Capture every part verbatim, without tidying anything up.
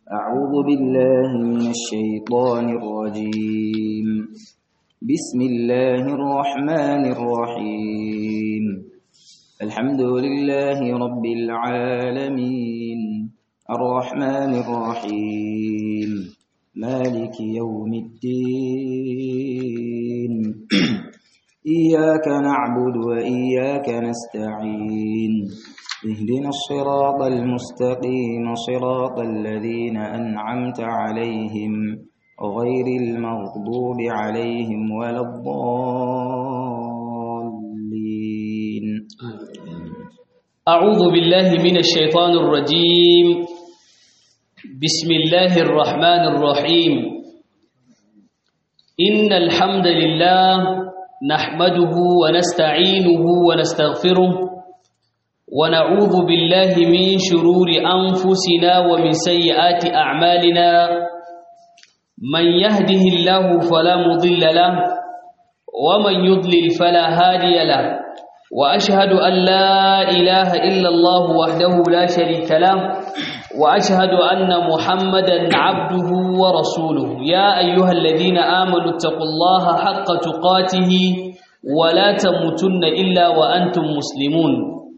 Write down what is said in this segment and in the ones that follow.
أعوذ بالله من الشيطان الرجيم بسم الله الرحمن الرحيم الحمد لله رب العالمين الرحمن الرحيم مالك يوم الدين إياك نعبد وإياك نستعين اهدنا الصراط المستقيم صراط الذين أنعمت عليهم غير المغضوب عليهم ولا الضالين. أعوذ بالله من الشيطان الرجيم بسم الله الرحمن الرحيم إن الحمد لله نحمده ونستعينه ونستغفره ونعوذ بالله من شرور أنفسنا ومن سيئات أعمالنا من يهده الله فلا مضل له ومن يضلل فلا هادي له وأشهد أن لا إله إلا الله وحده لا شريك له وأشهد أن محمدا عبده ورسوله يا أيها الذين آمنوا اتقوا الله حق تقاته ولا تموتن إلا وأنتم مسلمون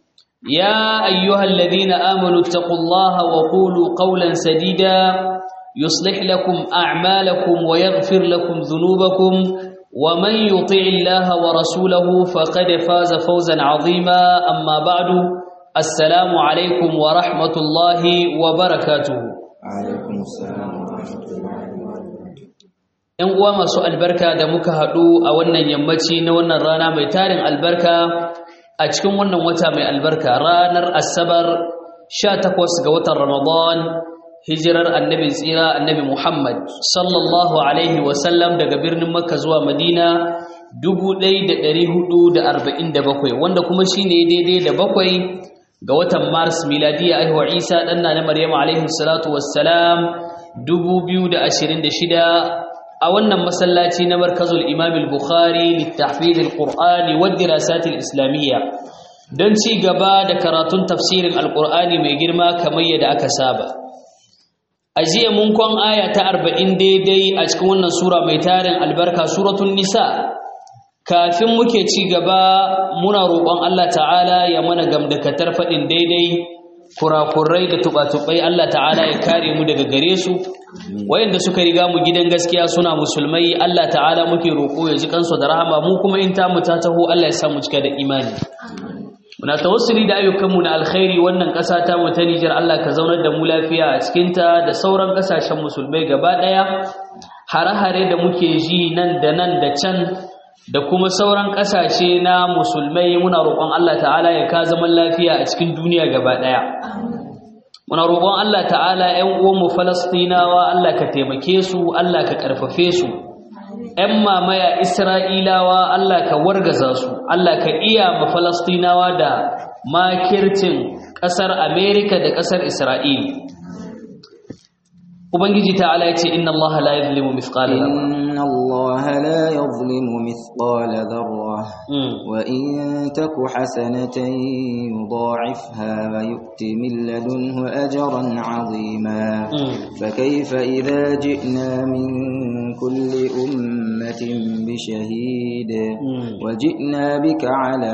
يا أيها الذين آمنوا اتقوا الله وقولوا قولا سديدا يصلح لكم أعمالكم ويغفر لكم ذنوبكم ومن يطع الله ورسوله فقد فاز فوزا عظيما أما بعد السلام عليكم ورحمة الله وبركاته. عليكم السلام ورحمة الله وبركاته. ‘Yan uwa masu albarka da muka haɗu a wannan yammaci na wannan rana mai tarin albarka a cikin wannan wata mai albarka ranar Asabar sha takwas ga watan Ramadan hijirar annabin tsira annabi Muhammad sallallahu alaihi wasallam daga birnin Makka zuwa Madina dubu ɗaya da ɗari hudu da arba'in da bakwai wanda kuma shine daidai da bakwai ga watan Mars miladiya aihuwar Isa ɗan na Maryam alaihi salatu wassalam dubu biyu da ashirin da shida a wannan masallaci na markazul Imam al-Bukhari littahfiz al-Qur'ani wa dirasat al-Islamiyya don ci gaba da karatun tafsirin al-Qur'ani mai girma kamar yadda aka saba. A jiya mun kwan aya ta arba'in daidai a cikin wannan sura mai tarin albarka suratul Nisa. Kafin muke ci gaba muna roƙon Allah ta'ala ya mana gamdakatar faɗin daidai kurakurai da tubatubai Allah ta'ala ya kare mu daga gare su wayanda suka riga mu gidan gaskiya suna musulmai Allah ta'ala muke roƙo ya ji kansu da rahama mu kuma in ta mu ta taho Allah ya sa mu cika da imani. Muna tawassuli da ayyukanmu na alkhairi wannan ƙasa ta mu ta Nijar Allah ka zaunar da mu lafiya a cikin ta da sauran ƙasashen musulmai gaba ɗaya hare-hare da muke ji nan da nan da can da kuma sauran ƙasashe na musulmai muna roƙon Allah ta'ala ya ka zaman lafiya a cikin duniya gaba ɗaya. Muna roƙon Allah ta'ala ƴan uwanmu Falastinawa Allah ka taimake su Allah ka ƙarfafe su. ‘Yan mamaya Isra'ilawa Allah ka wargaza su, Allah ka iya ma Falastinawa da makircin ƙasar Amerika da ƙasar Isra'il. Ubangiji ta'ala ya ce, Inna Allah la yuzlimu mithqala dharra. Inna Allah la yuzlimu mithqala dharra wa in taku hasanatan yudha'ifha wa yu'ti min ladunhu ajran 'azima. Fa kayfa idha ji'na min kulli ummatin bi shahid wa ji'na bika 'ala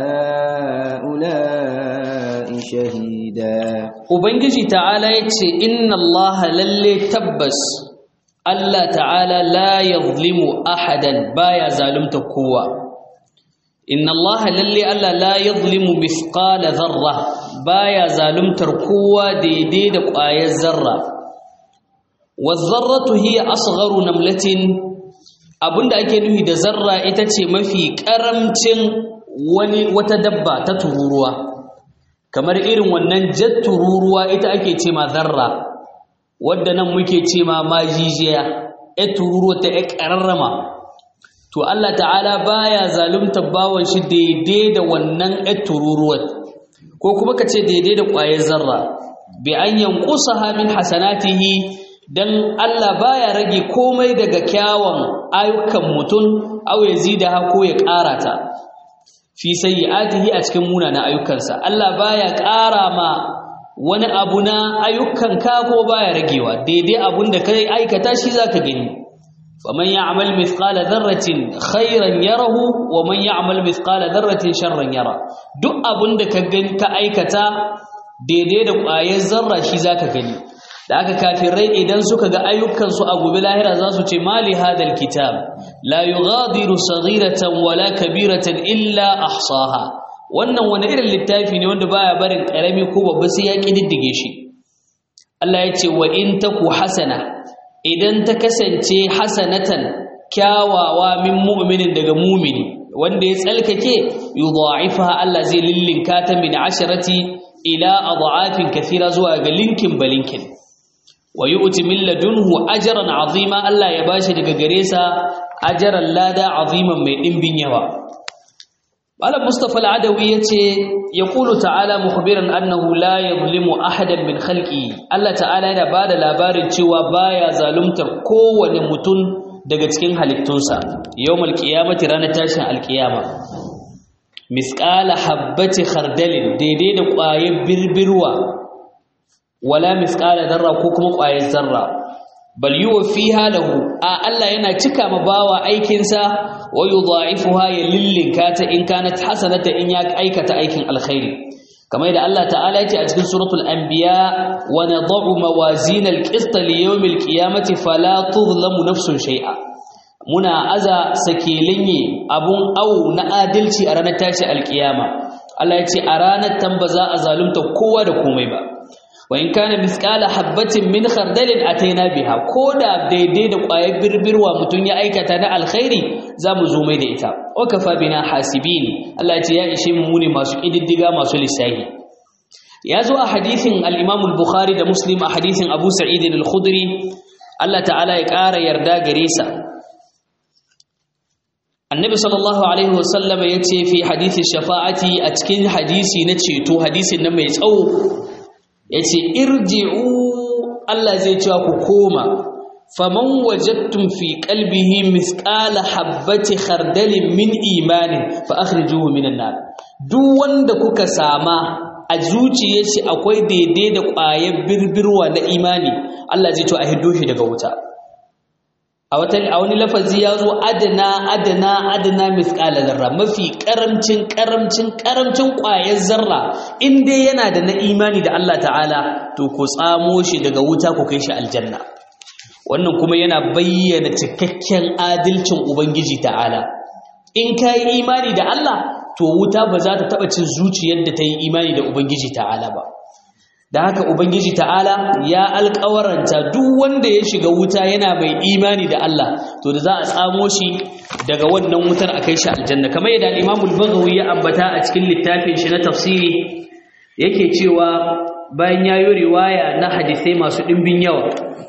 ha'ula'i shahida. Ubangiji ta'ala ya ce, Inna Allah lalle tabbas Allah ta'ala la yazlimu ahadan baya zalunta kowa. Inna Allah lalle Allah la yazlimu mithqala dharra baya zaluntar kowa daidai da ƙwayar zarra. Waz-zarratu hiya asgharu namlatin abinda ake nufi da zarra ita ce mafi karamcin wani wata dabba ta tururuwa. Kamar irin wannan jattururuwa ita ake ce ma zarra wadda nan muke ce ma majijiya e tururuwa ta e kararrama to Allah ta'ala baya zalunta bawon shi daidai da wannan e tururuwa ko kuma kace daidai da ƙwayar zarra bi an yanqusaha min hasanatihi dan Allah baya rage komai daga kyawun ayyukan mutum aw yazidaha ko ya ƙarata fi sayyi'atihi a cikin munanan ayyukansa Allah baya ƙara ma wani abu na ayyukanka ko baya ragewa daidai abun da kai aikata shi zaka gani faman ya'mal mithqala dharratin khairan yarahu wa man ya'mal mithqala dharratin sharran yara duk abun da ka gani ka aikata daidai da ƙwayar zarra shi zaka gani da aka kafirai idan suka ga ayyukan su a gobe lahira za su ce mali hadal kitab la yughadiru saghiratan wala kabiratan illa ahsaha wannan wani irin littafi ne wanda baya barin karami ko babba sai ya kididdige shi Allah ya ce wa in taku hasana idan ta kasance hasanatan kyawawa min mu'minin daga mu'mini wanda ya tsalkake yudha'ifaha Allah zai lillinka ta min asharati ila adha'afin kathira zuwa ga linkin balinkin wa yu'ti min ladunhu ajran 'azima Allah ya bashi daga gare sa ajran lada 'aziman mai dimbin yawa Malam Mustafa Al-Adawi yace yaqulu ta'ala mukhbiran annahu la yuzlimu ahadan min khalqi Allah ta'ala yana bada labarin cewa baya zaluntar kowane mutum daga cikin halittunsa yawmal qiyamati ranar tashin alqiyama misqala habbati khardalin daidai da ƙwayar birbirwa wala misqala zarra ko kuma ƙwayar zarra bal yuwaffiha lahu a Allah yana cika ma bawa aikin sa wa yudha'ifuha ya lillinka ta in kanat hasanata in ya aikata aikin alkhairi kamar da Allah ta'ala ya ce a cikin suratul anbiya wa nad'u mawazin alqist li yawmil qiyamati fala tuzlamu nafsun shay'a muna aza sakelinye abun au na adalci a ranar tashi alkiyama Allah ya ce a ranar tamba za a zalunta kowa da komai ba wa in kana misqala habatin min khardalin ataina biha koda daidai da ƙwayar birbirwa mutun ya aikata na alkhairi zamu zo mai da ita wa kafa bina hasibin Allah ya ce ya ishe mu ne masu kididdiga masu lissahi ya zo a hadisin al-Imam al-Bukhari da Muslim a hadisin Abu Sa'id al-Khudri Allah ta'ala ya ƙara yarda gare sa Annabi sallallahu alaihi wasallam yace fi hadisi shafa'ati a cikin hadisi na ceto hadisin nan mai tsawo yace irji'u Allah zai cewa ku koma faman wajadtum fi qalbihi misqala habati khardalin min imanin fa akhrijuhu minan nar duk wanda kuka sama a zuciyarsa akwai daidai da ƙwayar birbirwa na imani Allah zai cewa a hiddo shi daga wuta a wata a wani lafazi yazo adana adana adana misqala zarra mafi karamcin karamcin karamcin ƙwayar zarra in dai yana da na imani da Allah ta'ala to ku tsamo shi daga wuta ku kai shi aljanna wannan kuma yana bayyana cikakken adalcin ubangiji ta'ala in kai imani da Allah to wuta ba za ta taba cin zuciyar da ta yi imani da ubangiji ta'ala ba da haka ubangiji ta'ala ya alƙawaranta duk wanda ya shiga wuta yana mai imani da Allah to da za a tsamo shi daga wannan wutar a kai shi aljanna kamar yadda al-Imam al-Baghawi ya ambata a cikin littafin shi na tafsiri yake cewa bayan yayi riwaya na hadisai masu dimbin yawa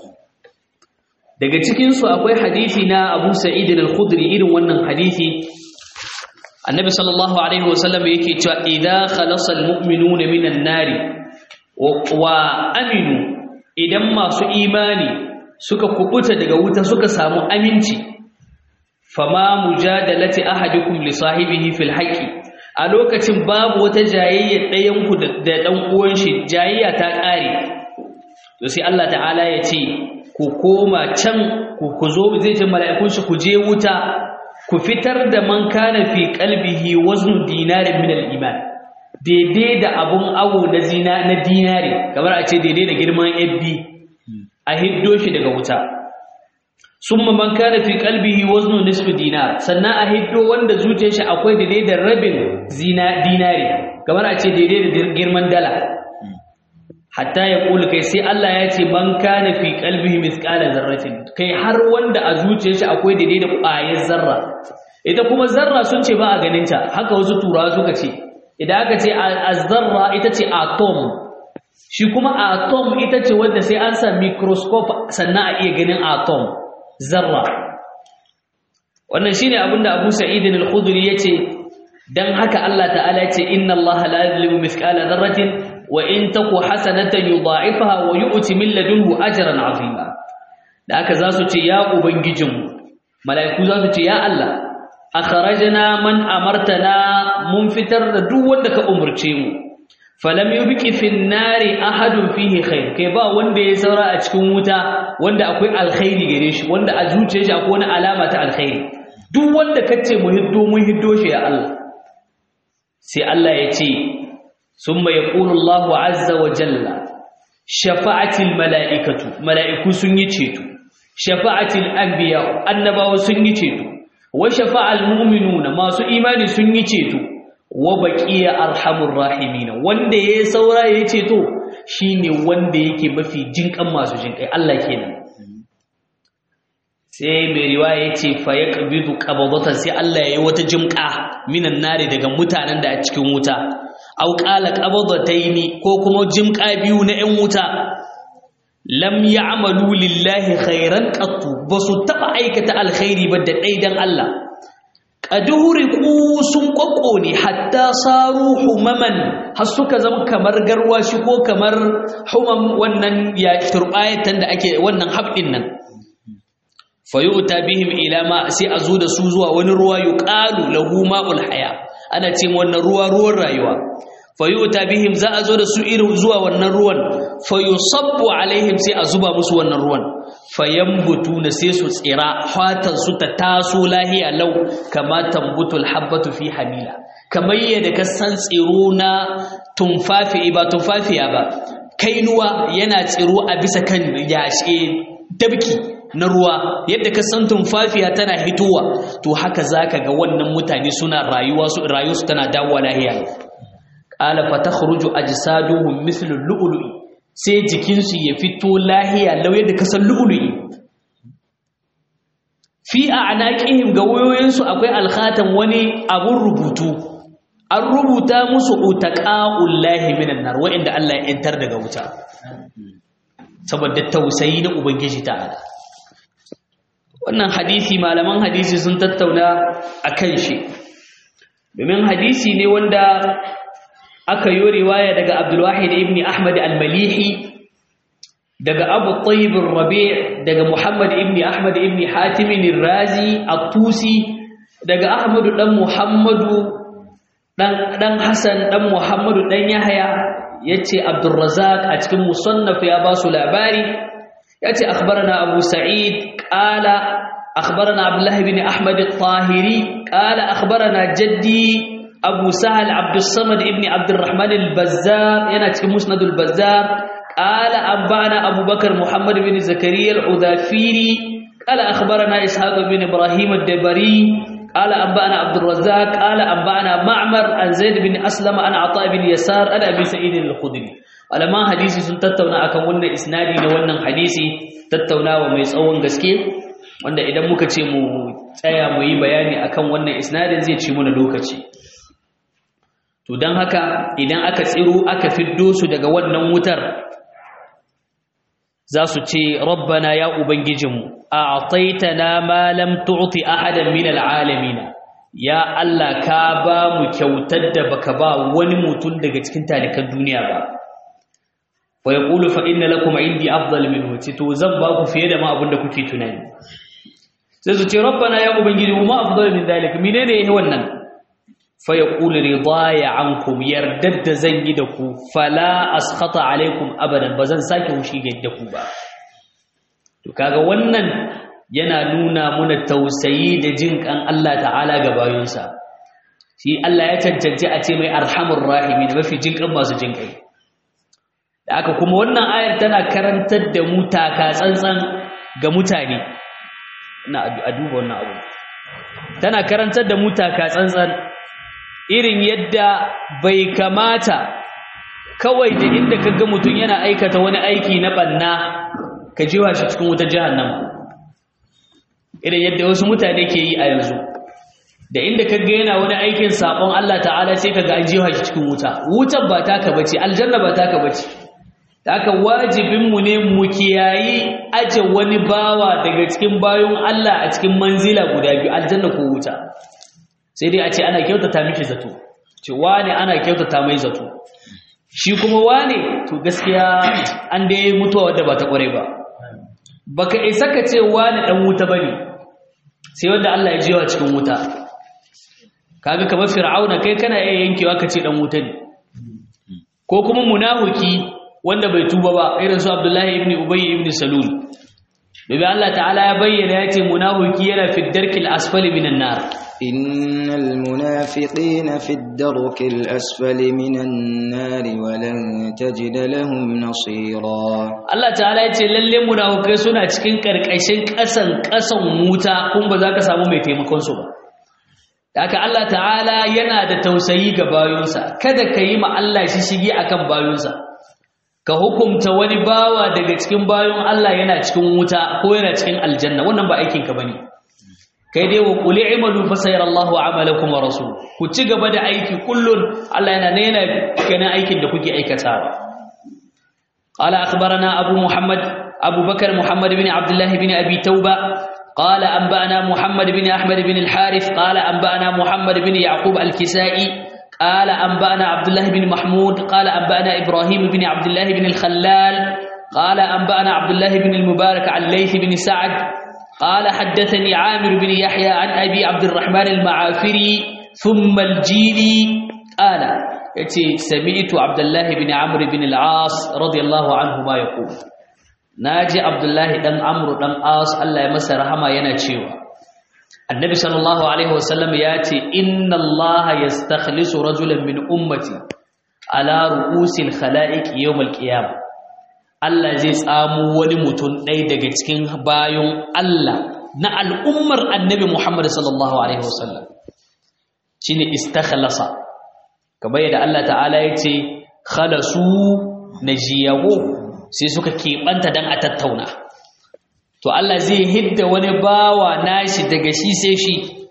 daga cikin su akwai hadisi na Abu Sa'id al-Khudri irin wannan hadisi Annabi sallallahu alaihi wasallam yake cewa idza khalasa al-mu'minuna minan nari wa aminu idan masu imani suka kubuta daga wuta suka samu aminci fama mujadalati ahadikum li sahibihi fil haqqi a lokacin babu wata jayayya ɗayan ku da dan uwan shi jayayya ta ƙare to sai Allah ta'ala ya ce ku koma can ku ku zo zai ce mala'ikun shi ku je wuta ku fitar da man kana fi qalbihi waznu dinarin min al-iman daidai da abun awo na zina na dinari kamar a ce daidai da girman yabbi a hiddo shi daga wuta summa man kana fi qalbihi waznu nisfu dinar sannan a hiddo wanda zuciyar shi akwai daidai da rabin zina dinari kamar a ce daidai da girman dala hatta ya kula kai sai Allah ya ce man kana fi qalbihi mithqala zarratin kai har wanda a zuciyar shi akwai daidai da ƙwayar zarra ita kuma zarra sun ce ba a ganin ta haka wasu turawa suka ce idan aka ce az-zarra ita ce atom shi kuma atom ita ce wanda sai an sa microscope sannan a iya ganin atom zarra wannan shine abinda Abu Sa'id al-Khudri yace dan haka Allah ta'ala yace inna Allah la yuzlimu mithqala dharratin wa in taku hasanatan yudha'ifaha wa yu'ti min ladunhu ajran 'azima da haka zasu ce ya ubangijinmu malaiku zasu ce ya Allah akhrajna man amartana mun fitar da duk wanda ka umurce mu falam yubqi fin nari ahadun fihi khair kai ba wanda ya saura a cikin wuta wanda akwai alkhairi gare shi wanda a zuciyar shi akwai wani alama ta alkhairi duk wanda kace mu hiddo mun hiddo shi ya Allah sai Allah ya ce summa yaqulu Allahu azza wa jalla shafa'atil mala'ikatu mala'iku sun yi ceto shafa'atil anbiya annabawa sun yi ceto wa shafa'al mu'minuna masu imani sun yi ceto wa baqiya arhamur rahimin wanda yayi saura yayi ceto shine wanda yake mafi jinkan masu jinkai Allah kenan sai mai riwaya yace fa yaqbidu qabdatan sai Allah yayi wata jimka minan nari daga mutanen da a cikin wuta au qala qabdataini ko kuma jimka biyu na 'yan wuta lam ya'malu lillahi khairan qattu basu taba aikata alkhairi ba da dai dan Allah qaduhuriqu sun kokkone hatta saru humaman har suka zama kamar garwashi ko kamar humam wannan ya turbayatan da ake wannan habdin nan fayuta bihim ila ma sai azu da su zuwa wani ruwa yuqalu lahu ma'ul haya ana ce wannan ruwa ruwan rayuwa fayuta bihim za a zo da su irin zuwa wannan ruwan fayusabbu alaihim sai a zuba musu wannan ruwan fayambutuna sai su tsira fatan su ta taso lahiya lau kama tambutul habbatu fi hamila kamar yadda ka san tsiro na tumfafi ba tumfafiya ba kainuwa yana tsiro a bisa kan yashe dabki na ruwa yadda ka san tumfafiya tana hitowa to haka zaka ga wannan mutane suna rayuwa su rayuwarsu tana dawowa lahiya qala fatakhruju ajsaduhum mithlu al-lu'lu'i sai jikinsu ya fito lahiya lauye da kasan lu'lu'i fi a'naqihim ga wayoyinsu akwai alkhatan wani abun rubutu an rubuta musu utaqa'ullahi minan nar wa'inda Allah ya yantar daga wuta saboda tausayi na ubangiji ta'ala wannan hadisi malaman hadisi sun tattauna akan shi domin hadisi ne wanda aka yi riwaya daga Abdul Wahid ibn Ahmad al-Malihi daga Abu Tayyib al-Rabi' daga Muhammad ibn Ahmad ibn Hatim al-Razi at-Tusi daga Ahmad dan Muhammadu dan dan Hasan dan Muhammadu dan Yahya yace Abdul Razzaq a cikin musannaf ya ba su labari yace akhbarana Abu Sa'id qala akhbarana Abdullah ibn Ahmad al-Tahiri qala akhbarana jaddi أبو سهل عبد الصمد ابن عبد الرحمن البزار يناتك مسند البزار قال أنبأنا أبو بكر محمد بن زكريا العذافيري قال أخبرنا إسحاق بن إبراهيم الدبري قال أنبأنا عبد الرزاق قال أنبأنا معمر عن زيد بن أسلم عن عطاء بن يسار عن أبي سعيد الخدري ولما حديثي سن تتونا akan wannan isnadi da wannan hadisi tattaunawa mai tsawon gaske wanda idan muka ce mu tsaya mu yi bayani akan wannan isnadin zai ci mana lokaci to dan haka idan aka tsiro aka fiddo su daga wannan wutar za su ce rabbana ya ubangijinmu a'taytana ma lam tu'ti ahadan min al'alamin ya Allah ka ba mu kyautar da baka ba wani mutum daga cikin talikan duniya ba wa yaqulu fa inna lakum indi afdal minhu to zan ba ku fiye da ma abin da kuke tunani sai su ce rabbana ya ubangijinmu ma afdal min dalika menene yake wannan fa yaqulu ridaya ankum yardadda zan yi da ku fala askhata alaikum abadan bazan sake hushi da ku ba to kaga wannan yana nuna muna tausayi da jin kan Allah ta'ala ga bayinsa shi Allah ya cancanci a ce mai arhamur rahimin mafi jin kan masu jin kai da aka kuma wannan ayar tana karantar da mu taka tsantsan ga mutane ina a duba wannan abu tana karantar da mu taka tsantsan irin yadda bai kamata kawai da inda kaga mutum yana aikata wani aiki na banna ka jiwa shi cikin wutar jahannama irin yadda wasu mutane ke yi a yanzu da inda kaga yana wani aikin sabon Allah ta'ala sai kaga an jiwa shi cikin wuta wutar ba taka bace aljanna ba taka bace haka wajibin mu ne mu kiyayi aje wani bawa daga cikin bayon Allah a cikin manzila guda biyu aljanna ko wuta sai dai a ce ana kyautata miki zato ce wane ana kyautata mai zato shi kuma wane to gaskiya an dai mutuwa wadda ba ta kware ba baka isa ka ce wane dan wuta bane sai wanda Allah ya jiwa cikin wuta kaga kamar fir'auna kai kana iya yankewa ka ce dan wuta ne ko kuma munafiki wanda bai tuba ba irin su Abdullahi ibn Ubay ibn Salul Bibi Allah ta'ala ya bayyana yace munafiki yana fi darkil asfali minan nar innal munafiqina fi darkil asfali minan nar wa lan tajid lahum nasira Allah ta'ala yace lalle munafikai suna cikin karkashin kasan kasan wuta kun ba za ka samu mai taimakon su ba haka Allah ta'ala yana da tausayi ga bayunsa kada ka yi ma Allah shi shige akan bayunsa ka hukumta wani bawa daga cikin bayon Allah yana cikin wuta ko yana cikin aljanna wannan ba aikin ka bane kai dai wa qul i'malu fa sayarallahu 'amalakum wa rasul ku ci gaba da aiki kullun Allah yana ne yana ganin aikin da kuke aikatawa qala akhbarana abu muhammad abu bakr muhammad ibn abdullah ibn abi tauba qala anba'ana muhammad ibn ahmad ibn al-harith qala anba'ana muhammad ibn yaqub al-kisai قال أنبأنا عبد الله بن محمود قال أنبأنا إبراهيم بن عبد الله بن الخلال قال أنبأنا عبد الله بن المبارك عن ليث بن سعد قال حدثني عامر بن يحيى عن أبي عبد الرحمن المعافري ثم الجيلي قال سمعت عبد الله بن عمرو بن العاص رضي الله عنهما يقول ناجي عبد الله بن عمرو بن العاص الله يمسه رحمه yana cewa Annabi sallallahu alaihi wasallam ya ce inna Allah yastakhlisu rajulan min ummati ala ru'usil khalaiq yawm al-qiyamah Allah zai tsamo wani mutum ɗaya daga cikin bayon Allah na al'ummar Annabi Muhammad sallallahu alaihi wasallam shine istakhlasa kamar yadda Allah ta'ala ya ce khalasu najiyahu sai suka keɓanta dan a tattauna to Allah zai hidda wani bawa nashi daga shi sai shi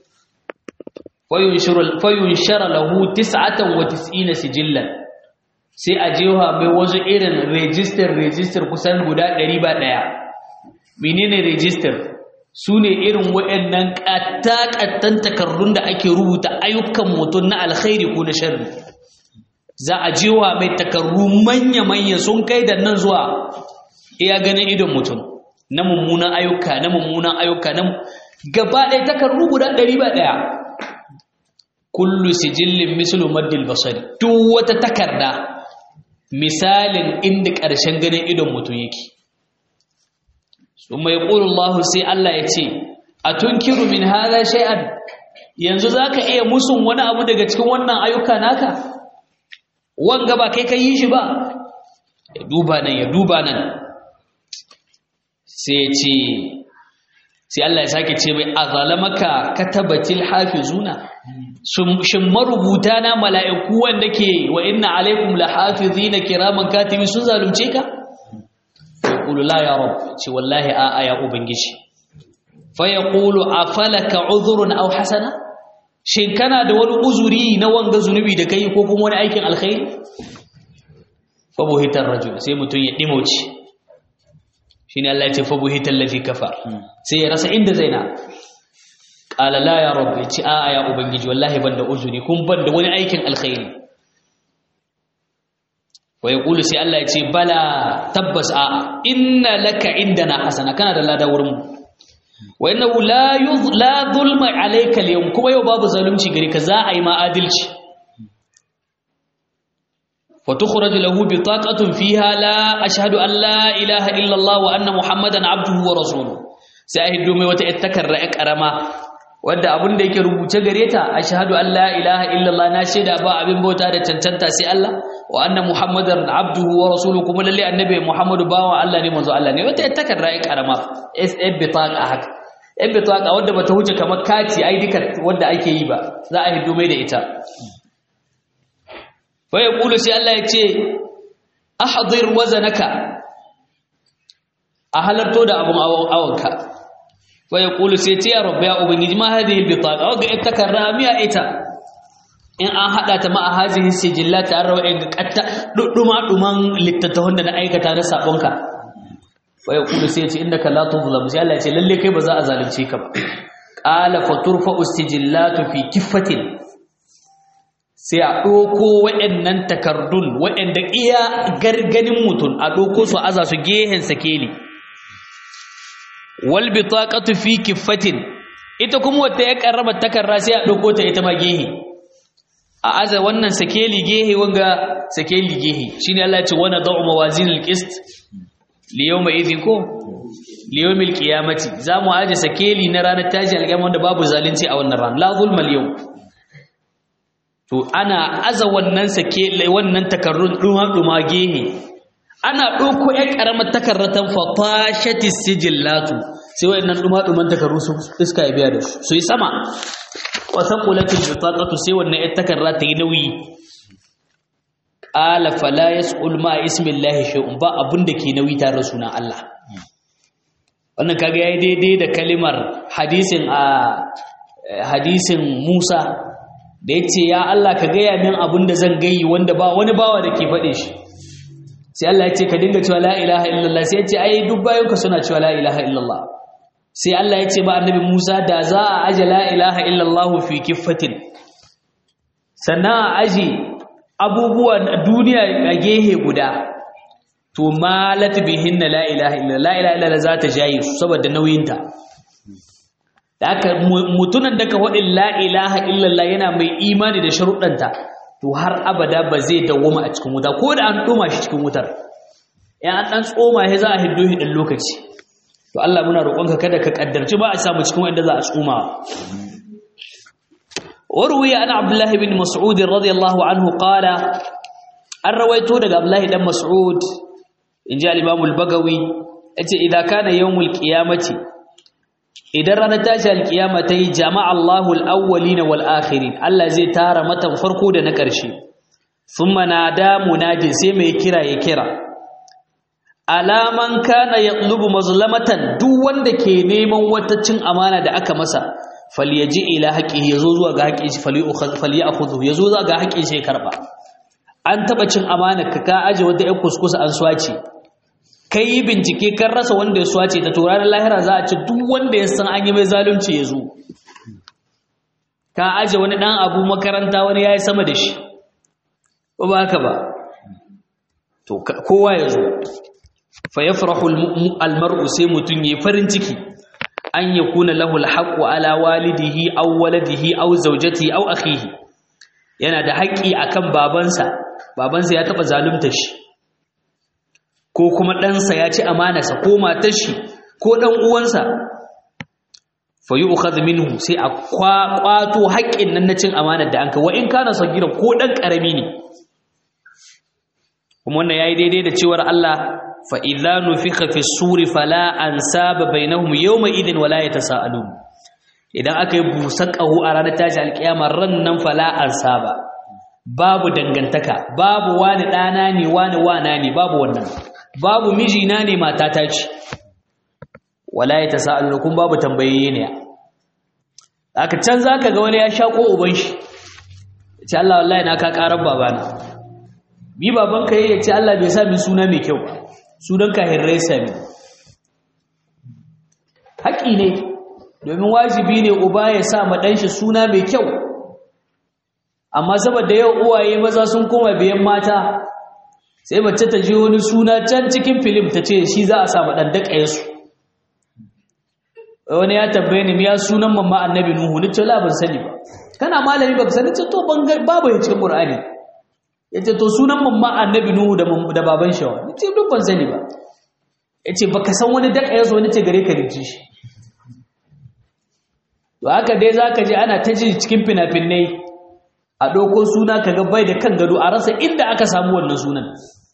fayunshara lahu tis'atan wa tis'ina sijillan sai a jewa mai wasu irin register register kusan guda ɗari ba ɗaya menene register sune irin waɗannan ƙatta-ƙattan takardun da ake rubuta ayyukan mutum na alkhairi ko na sharri za a jewa mai takardu manya-manya sun kai da nan zuwa iya ganin idon mutum na mummunan ayyuka na mummunan ayyuka na gaba ɗaya takardu guda ɗari ba ɗaya kullu sijillin mislu maddil basari duk wata takarda misalin inda ƙarshen ganin idon mutum yake summa yaqulu Allah sai Allah ya ce atunkiru min hadha shay'an yanzu zaka iya musun wani abu daga cikin wannan ayyuka naka wanga ba kai kai yi shi ba ya duba nan ya duba nan sai ce sai Allah ya sake ce mai azalamaka katabatil hafizuna shin marubuta na mala'iku wanda ke wa inna alaikum lahafizina kiraman katibi sun zalunce ka yaqulu la ya rab ce wallahi a a ya ubangiji fa yaqulu afalaka udhrun aw hasana shin kana da wani uzuri na wanga zunubi da kai ko kuma wani aikin alkhairi fa buhitar rajul sai mutun ya dimauci shine Allah ya ce fa buhital ladhi kafar sai ya rasa inda zaina qala la ya rabbi ci a ya ubangiji wallahi banda uzuri kun banda wani aikin alkhairi wa yaqulu sai Allah ya ce bala tabbas a inna laka indana hasana kana da lada wurin mu wa innahu la la zulma alayka al-yawm kuma yau babu zalunci gare ka za a yi ma adalci فتخرج له بطاقة فيها لا أشهد أن لا إله إلا الله وأن محمدا عبده ورسوله سأهد دومي وتأتكر رأيك أرما wadda abin da yake rubuce gare ta ashhadu an la ilaha illallah na shaida ba abin bauta da cancanta sai Allah wa anna muhammadar abduhu wa rasuluhu kuma lalle annabi muhammadu bawa Allah ne manzo Allah ne wata takar ra'i karama sf bitaqa haka in bitaqa wadda bata huce kamar kati ai duka wadda ake yi ba za a hido mai da ita fa yaqulu sai Allah ya ce ahdir wazanaka a halarto da abun awanka fa yaqulu sai ce ya rabbi ya ubangiji ma hadhihi albitaqa waga ita karamiya ita in an hada ta ma a hadhihi sijillat an rawa ga katta duduma duman littattafan da na aikata na sabonka fa yaqulu sai ce innaka la tuzlam sai Allah ya ce lalle kai ba za a zalunce ka ba qala faturfa usijillatu fi kiffatin sai a doko waɗannan takardun waɗanda iya garganin mutun a doko su aza su gehen sakeli wal bitaqatu fi kiffatin ita kuma wata ya karraba takarra sai a dauko ta ita ma gehe a aza wannan sakeli gehe wanga sakeli gehe shine Allah ya ce wa nad'u mawazinal qist li yawma idhin ko li yawmil qiyamati zamu aje sakeli na ranar tashi alƙiyama wanda babu zalunci a wannan ran la zulma al yawm to ana aza wannan sakeli wannan takarrun duma duma gehe ana dauko ƴan karamar takarratan fatashati sijillatu sai wayannan duma duman takarru su iska ya biya da su su yi sama wa thaqulatil bitaqatu sai wannan ƴan takarra ta yi nauyi qala fala yasqul ma ismillahi shay'un ba abunda ke nauyi tare da sunan Allah wannan kaga yayi daidai da kalimar hadisin a hadisin Musa da yace ya Allah ka gaya min abunda zan gayi wanda ba wani bawa da ke fade shi sai Allah yace ka dinga cewa la ilaha illallah sai yace ai duk bayanka suna cewa la ilaha illallah sai Allah yace ba annabi Musa da za a aje la ilaha illallah fi kiffatin sannan aje abubuwan duniya a gehe guda to malat bihin la ilaha illa la ilaha illa za ta jayi saboda nauyinta da aka mutunan da ka wadin la ilaha illa yana mai imani da sharuɗanta to har abada ba zai dawoma a cikin wuta ko da an doma shi cikin wutar ya an dan tsoma shi za a hiddo shi dan lokaci to Allah muna roƙonka kada ka kaddarci ba a samu cikin wanda za a tsoma warwiya ana Abdullah ibn Mas'ud radiyallahu anhu qala an rawaito daga Abdullah dan Mas'ud inji al-Imam al-Bagawi yace idan kana yawmul qiyamati idan ranar tashi al-qiyama tayi jama'a Allahu al-awwalina wal akhirin Allah zai tara matan farko da na ƙarshe thumma nada munadi sai mai kira ya kira alaman kana yatlubu mazlamatan duk wanda ke neman wata cin amana da aka masa falyaji ila haqqihi yazo zuwa ga haƙƙin shi falyakhudhu yazo zuwa ga haƙƙin shi karba an taba cin amana ka ka aje wata ƴar kuskusa an swace kai bincike kan rasa wanda ya swace ta to ranar lahira za a ci duk wanda ya san an yi mai zalunci yazo ka aje wani dan abu makaranta wani yayi sama da shi ko ba haka ba to kowa yazo fa yafrahu al-mar'u sai mutun yayi farin ciki an yakuna lahu al-haqqu ala walidihi aw waladihi aw zawjatihi aw akhihi yana da haƙƙi akan babansa babansa ya taba zalunta shi ko kuma ɗansa ya ci amanarsa ko matar shi ko ɗan uwansa fa yu'khadh minhu sai a kwato haƙƙin nan na cin amanar da anka wa in kana sagira ko ɗan ƙarami ne kuma wannan yayi daidai da cewar Allah fa idza nufikha fi suri fala ansaba bainahum yawma idin wala yatasaalun idan aka yi busar ƙaho a ranar tashi alƙiyama ran nan fala ansaba babu dangantaka babu wani ɗana ne wani wana ne babu wannan babu mijina ne matata ce wala yatasaalun kun babu tambaye ne aka can zaka ga wani ya shako uban shi ce Allah wallahi na ka karar babana bi babanka yayi ce Allah bai sa min suna mai kyau sunan ka hirrai sami haƙi ne domin wajibi ne uba ya sa ma dan shi suna mai kyau amma saboda yau uwaye maza sun koma biyan mata sai mace ta je wani suna can cikin film ta ce shi za a sa ma dan dakaye su wani ya tabbaye ni ya sunan mamma annabi nuhu ni ce la ban sani ba kana malami baka sani ce to babu ya cikin qur'ani yace to sunan mamma annabi nuhu da da baban shi wa nace duk ban sani ba yace baka san wani daka yazo nace gare ka rinci shi to haka dai zaka je ana ta ji cikin finafinai a doko suna kaga bai da kan gado a rasa inda aka samu wannan sunan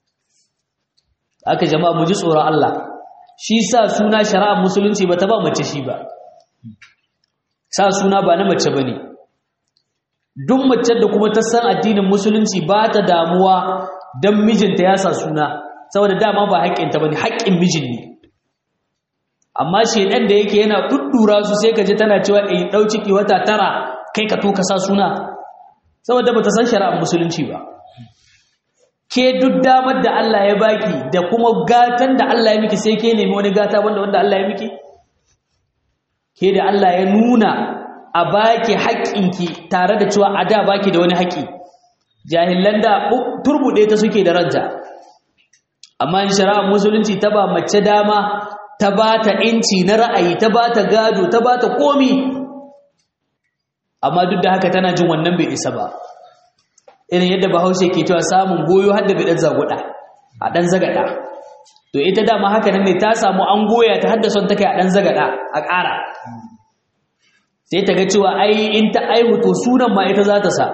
aka jama'a mu ji tsoron Allah shi sa suna shari'ar musulunci bata ba mace shi ba sa suna ba na mace bane duk mace da kuma ta san addinin musulunci ba ta damuwa dan mijinta ya sa suna saboda dama ba haƙƙinta bane haƙƙin mijin ne amma shedan da yake yana duddura su sai kaje tana cewa eh dau ciki wata tara kai ka to ka sa suna saboda bata san shari'ar musulunci ba ke duk damar da Allah ya baki da kuma gatan da Allah ya miki sai ke nemi wani gata wanda wanda Allah ya miki ke da Allah ya nuna a baki haƙƙinki tare da cewa a da baki da wani haƙƙi jahilan da turbuɗe ta suke da ranta amma in shari'ar musulunci ta ba mace dama ta ba ta inci na ra'ayi ta ba ta gado ta ba ta komi amma duk da haka tana jin wannan bai isa ba irin yadda Bahaushe ke cewa samun goyo har da bidan zaguda a dan zagada to ita dama haka nan ne ta samu an goya ta hadda son take a dan zagada a ƙara sai ta ga cewa ai in ta aihu to sunan ma ita za ta sa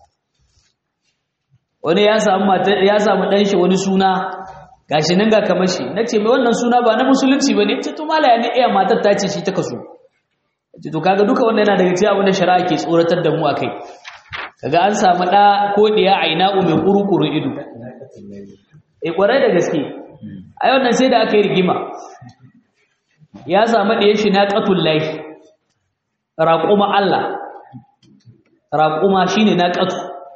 wani ya samu mata ya samu dan shi wani suna gashi nan ga kamar shi nace mai wannan suna ba na musulunci bane ce to malaya ne iya matar ta ce shi ta kaso ce to kaga duka wannan yana daga cikin abin da shari'a ke tsoratar da mu akai kaga an samu da ko diya aina'u mai kurukuru ido eh kwarai da gaske ai wannan sai da aka yi rigima ya samu diyan shi na qatullahi raquma Allah raquma shine na qatu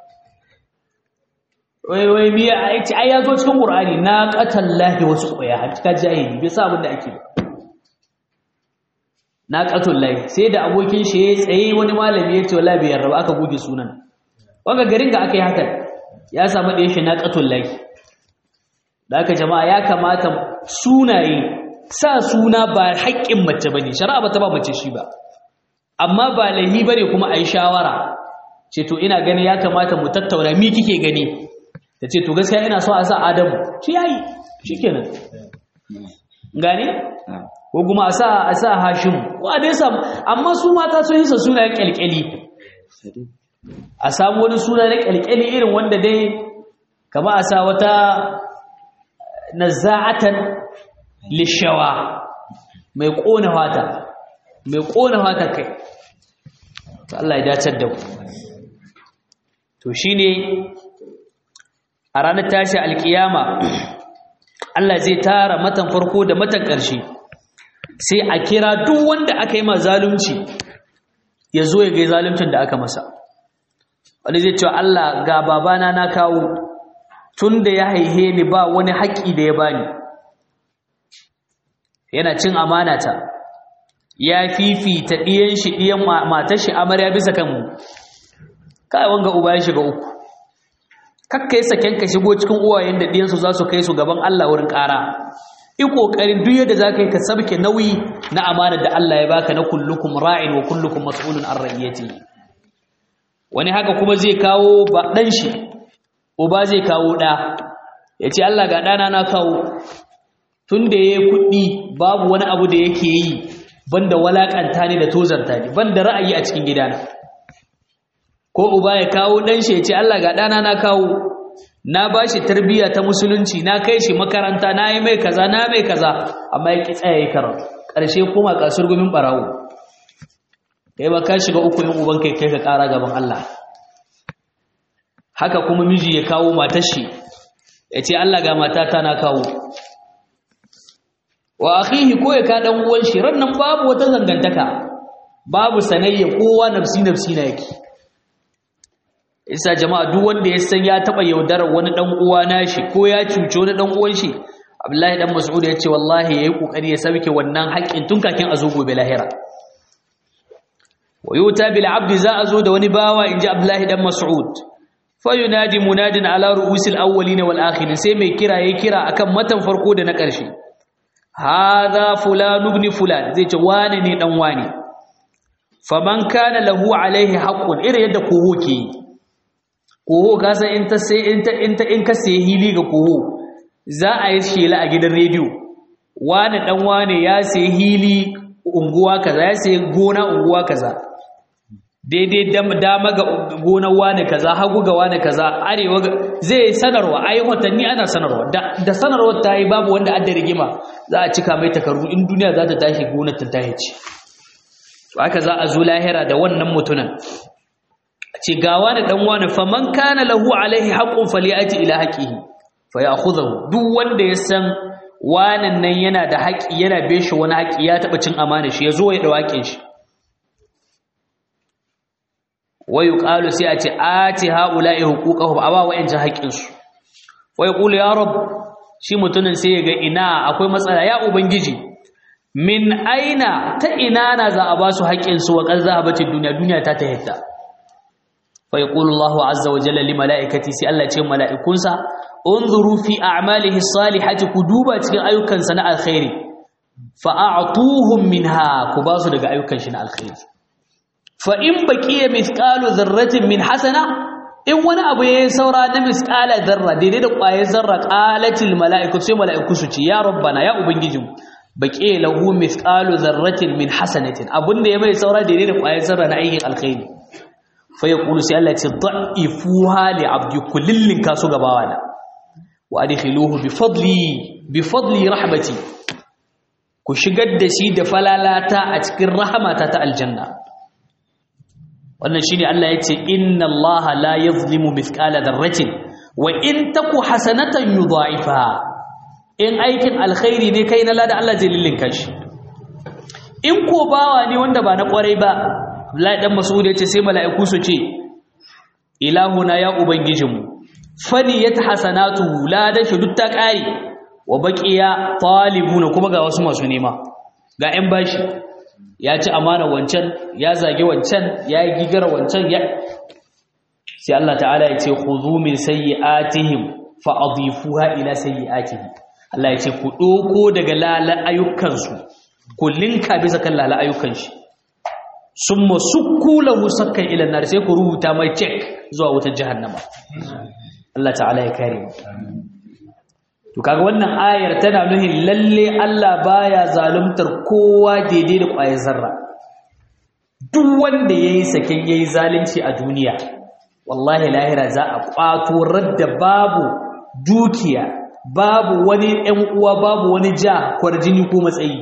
wai wai miya ai ai yazo cikin Qur'ani na qatallahi wasu koya har ka jahili bai sa abin da ake na qatullahi sai da abokin shi ya tsaye wani malami ya ce wallahi bai yarda aka goge sunan wanga garin ga aka yi haka ya samu da shi na qatullahi da aka jama'a ya kamata sunaye sa suna ba haƙƙin mace bane shari'a ba ta ba mace shi ba amma ba lahi bane kuma ai shawara ce to ina gani ya kamata mu tattauna mi kike gani ta ce to gaskiya ina so a sa Adamu shi yayi shikenan gane ko kuma a sa a sa Hashim ko a dai samu amma su mata sun yi sa sunayen kyalkyali a samu wani suna na kyalkyali irin wanda dai kama a sa wata nazza'atan lishawa mai kona fata mai kona fata kai to Allah ya dace da ku to shine a ranar tashi alkiyama Allah zai tara matan farko da matan ƙarshe sai a kira duk wanda aka yi ma zalunci ya zo ya ga zaluncin da aka masa wani zai ce Allah ga babana na kawo tun da ya haihe ni ba wani haƙƙi da ya bani yana cin amanata ya fifita ɗiyan shi ɗiyan matar shi amarya bisa kanmu kai wanga uba ya shiga uku kakkai saken ka shigo cikin uwayen da ɗiyansu za su kai su gaban Allah wurin ƙara i ƙoƙarin duk yadda za ka yi ka sabke nauyi na amanar da Allah ya baka na kullukum ra'in wa kullukum mas'ulun an ra'iyatihi wani haka kuma zai kawo ba ɗan shi uba zai kawo ɗa ya ce Allah ga ɗana na kawo tun da ya yi kuɗi babu wani abu da yake yi banda walaƙanta ne da tozarta ne banda ra'ayi a cikin gidana ko uba ya kawo ɗan shi ya ce Allah ga ɗana na kawo na ba shi tarbiyya ta musulunci na kai shi makaranta na yi mai kaza na mai kaza amma ya ƙi tsaya ya karatu ƙarshe kuma kasur gumin ɓarawo kai ba ka shiga uku yin uban kai kai ka ƙara gaban Allah haka kuma miji ya kawo matar shi ya ce Allah ga matata na kawo wa akhihi ko ya ka dan uwan shi rannan babu wata zangantaka babu sanayya kowa nafsi nafsi na yake isa jama'a duk wanda ya san ya taba yaudarar wani dan uwa nashi ko ya cuce wani dan uwan shi Abdullahi dan Mas'ud ya ce wallahi yayi kokari ya sauke wannan haƙin tun kakin azo gobe lahira wayuta bil abdi za azo da wani bawa inji Abdullahi dan Mas'ud fayunadi munadin ala ru'usil awwalin wal akhirin sai mai kira yayi kira akan matan farko da na ƙarshe hadha fulan ibn fulan zai ce wani ne dan wani faman kana lahu alaihi haqqun irin yadda koho ke koho ka san in ta sai in ta in ta in ka sai hili ga koho za a yi shela a gidan rediyo wani dan wani ya sai hili unguwa kaza ya sai gona unguwa kaza daidai dama ga gonar wani kaza hagu ga wani kaza arewa zai sanarwa ai hotanni ana sanarwa da sanarwar ta yi babu wanda adda rigima za a cika mai takardu in duniya za ta tashi gonar ta tashi ce to haka za a zo lahira da wannan mutunan a ce ga wani dan wani faman kana lahu alaihi haqqun falyati ila haqqihi fayakhudhu duk wanda ya san wannan nan yana da haƙi yana beshi wani haƙi ya taba cin amana shi yazo ya dawakin shi wayu qalu sai a ce ati haula'i huquqahum awa wa'inja haƙinsu wayu qulu ya rab shi mutumin sai ya ga ina akwai matsala ya ubangiji min aina ta ina na za a ba su haƙinsu wa qad zahabatid dunya dunya ta ta yadda fa yaqulu Allahu azza wa jalla li malaikati sai Allah ce mala'ikunsa unzuru fi a'malihi salihati kuduba cikin ayyukansa na alkhairi fa a'tuhum minha ku ba su daga ayyukan shi na alkhairi fa in baqiya mithqalu dharratin min hasana in wani abu yayin saura na misqala zarra daidai da ƙwayar zarra qalatil mala'iku sai mala'iku su ce ya rabbana ya ubangijinmu baqi lahu misqalu zarratin min hasanatin abunda ya mai saura daidai da ƙwayar zarra na aikin alkhairi fa yaqulu sai Allah ya ce da'ifuha li abdi kullin kasu gabawana wa adkhiluhu bi fadli bi fadli rahmati ku shigar da shi da falalata a cikin rahamata ta aljanna wannan shine Allah yace inna Allaha la yuzlimu mithqala dharratin wa in taku hasanatan yudha'ifa in aikin alkhairi ne kai na lada Allah zai lillinka shi in ko bawa ne wanda ba na kwarai ba Abdullahi dan Mas'ud yace sai mala'iku su ce ilahuna ya ubangijinmu faniyat hasanatu la da shi duk ta kai wa baqiya talibuna kuma ga wasu masu nema ga 'yan bashi ya ci amana wancan ya zage wancan ya yi gigara wancan ya sai Allah ta'ala ya ce khudhu min sayyi'atihim fa adhifuha ila sayyi'atihim Allah ya ce ku doko daga lala ayyukansu ku linka bisa kan lala ayyukan shi summa sukku lahu sakkan ila nar sai ku rubuta mai check zuwa wutar jahannama Allah ta'ala ya kare mu to kaga wannan ayar tana nuhin lalle Allah baya zaluntar kowa daidai da ƙwayar zarra duk wanda yayi saken yayi zalunci a duniya wallahi lahira za a kwato radda babu dukiya babu wani ɗan uwa babu wani ja kwarjini ko matsayi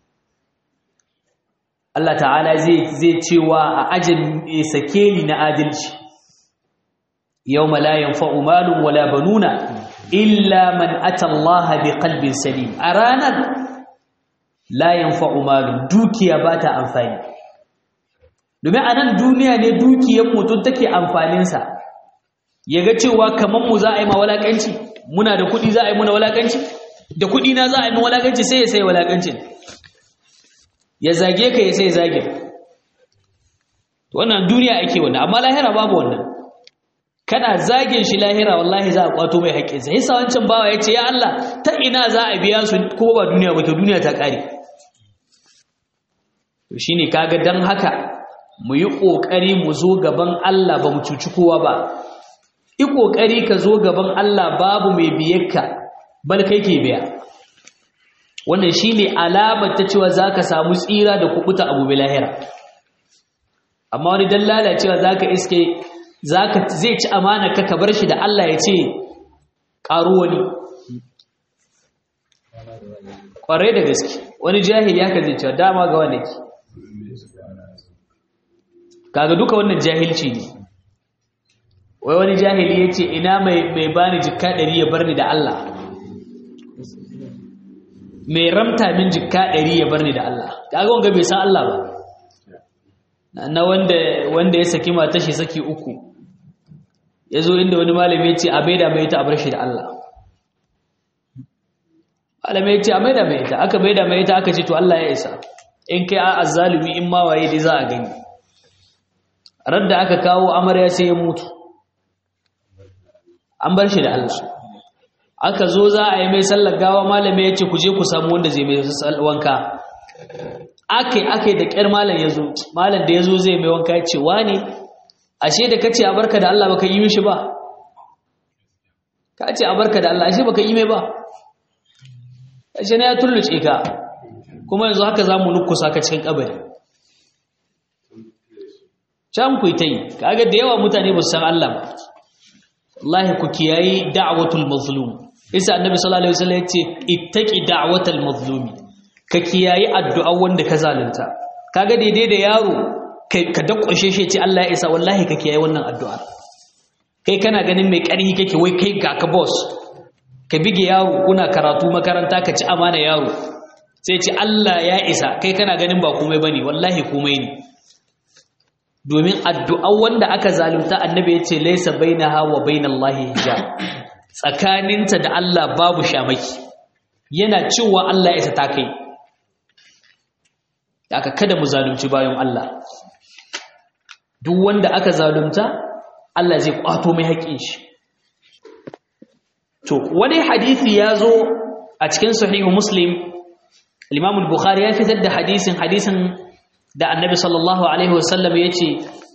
Allah ta'ala zai zai cewa a ajin sakeli na adalci yawma la yanfa'u malun wala banuna illa man ata Allah biqalbin salim a ranar la yanfa'u malun dukiya bata amfani domin a nan duniya ne dukiyar mutum take amfanin sa yaga cewa kaman mu za a yi ma walakanci muna da kuɗi za a yi muna walakanci da kuɗi na za a yi muna walakanci sai ya sai walakancin ya zage ka ya sai zage wannan duniya ake wannan amma lahira babu wannan kana zagin shi lahira wallahi za a kwato mai haƙƙinsa yasa wancan bawa ya ce ya Allah ta ina za a biya su ko ba duniya ba to duniya ta ƙare to shine kaga dan haka mu yi ƙoƙari mu zo gaban Allah ba mu cuci kowa ba yi ƙoƙari ka zo gaban Allah babu mai biyarka bal kai ke biya wannan shine alamar ta cewa zaka samu tsira da kubuta abu bil lahira amma wani dan lalacewa zaka iske zaka zai ci amana ka ka bar shi da Allah ya ce ƙaro wani ƙwarai da gaske wani jahili haka zai ce dama ga wanda ke kaga duka wannan jahilci ne wai wani jahili ya ce ina mai mai bani jikka ɗari ya bar ni da Allah mai ramta min jikka ɗari ya bar ni da Allah kaga wanga bai san Allah ba na wanda wanda ya saki matar shi saki uku yazo inda wani malami ya ce a maida mai ta a bar shi da Allah malami ya ce a maida mai ta aka maida mai ta aka ce to Allah ya isa in kai a azzalimi in ma waye dai za a gani radda aka kawo amarya sai ya mutu an bar shi da Allah aka zo za a yi mai sallar gawa malami ya ce ku je ku samu wanda zai mai wanka akai akai da ƙyar malam ya zo malam da ya zo zai mai wanka ya ce wane ashe da ka ce a barka da Allah baka yi mishi ba ka ce a barka da Allah ashe baka yi mai ba ashe na ya tulluce ka kuma yanzu haka za mu nukusa ka cikin kabari can ku yi ta yi kaga da yawa mutane ba su san Allah ba wallahi ku kiyayi da'watul mazlum isa annabi sallallahu alaihi wasallam yace ittaqi da'watal mazlumi ka kiyayi addu'a wanda ka zalunta kaga daidai da yaro kai ka dakwashe shi ce Allah ya isa wallahi ka kiyayi wannan addu'a kai kana ganin mai ƙarfi kake wai kai ga ka boss ka bige yaro kuna karatu makaranta ka ci amana yaro sai ce Allah ya isa kai kana ganin ba komai bane wallahi komai ne domin addu'a wanda aka zalunta annabi ya ce laisa bainaha wa bainallahi hijab tsakaninta da Allah babu shamaki yana cewa Allah ya ta kai aka kada mu zalunci bayan Allah duk wanda aka zalunta Allah zai kwato mai haƙin shi to wani hadisi ya zo a cikin sahihu muslim al-imam al-bukhari ya fitar da hadisin hadisin da annabi sallallahu alaihi wasallam ya ce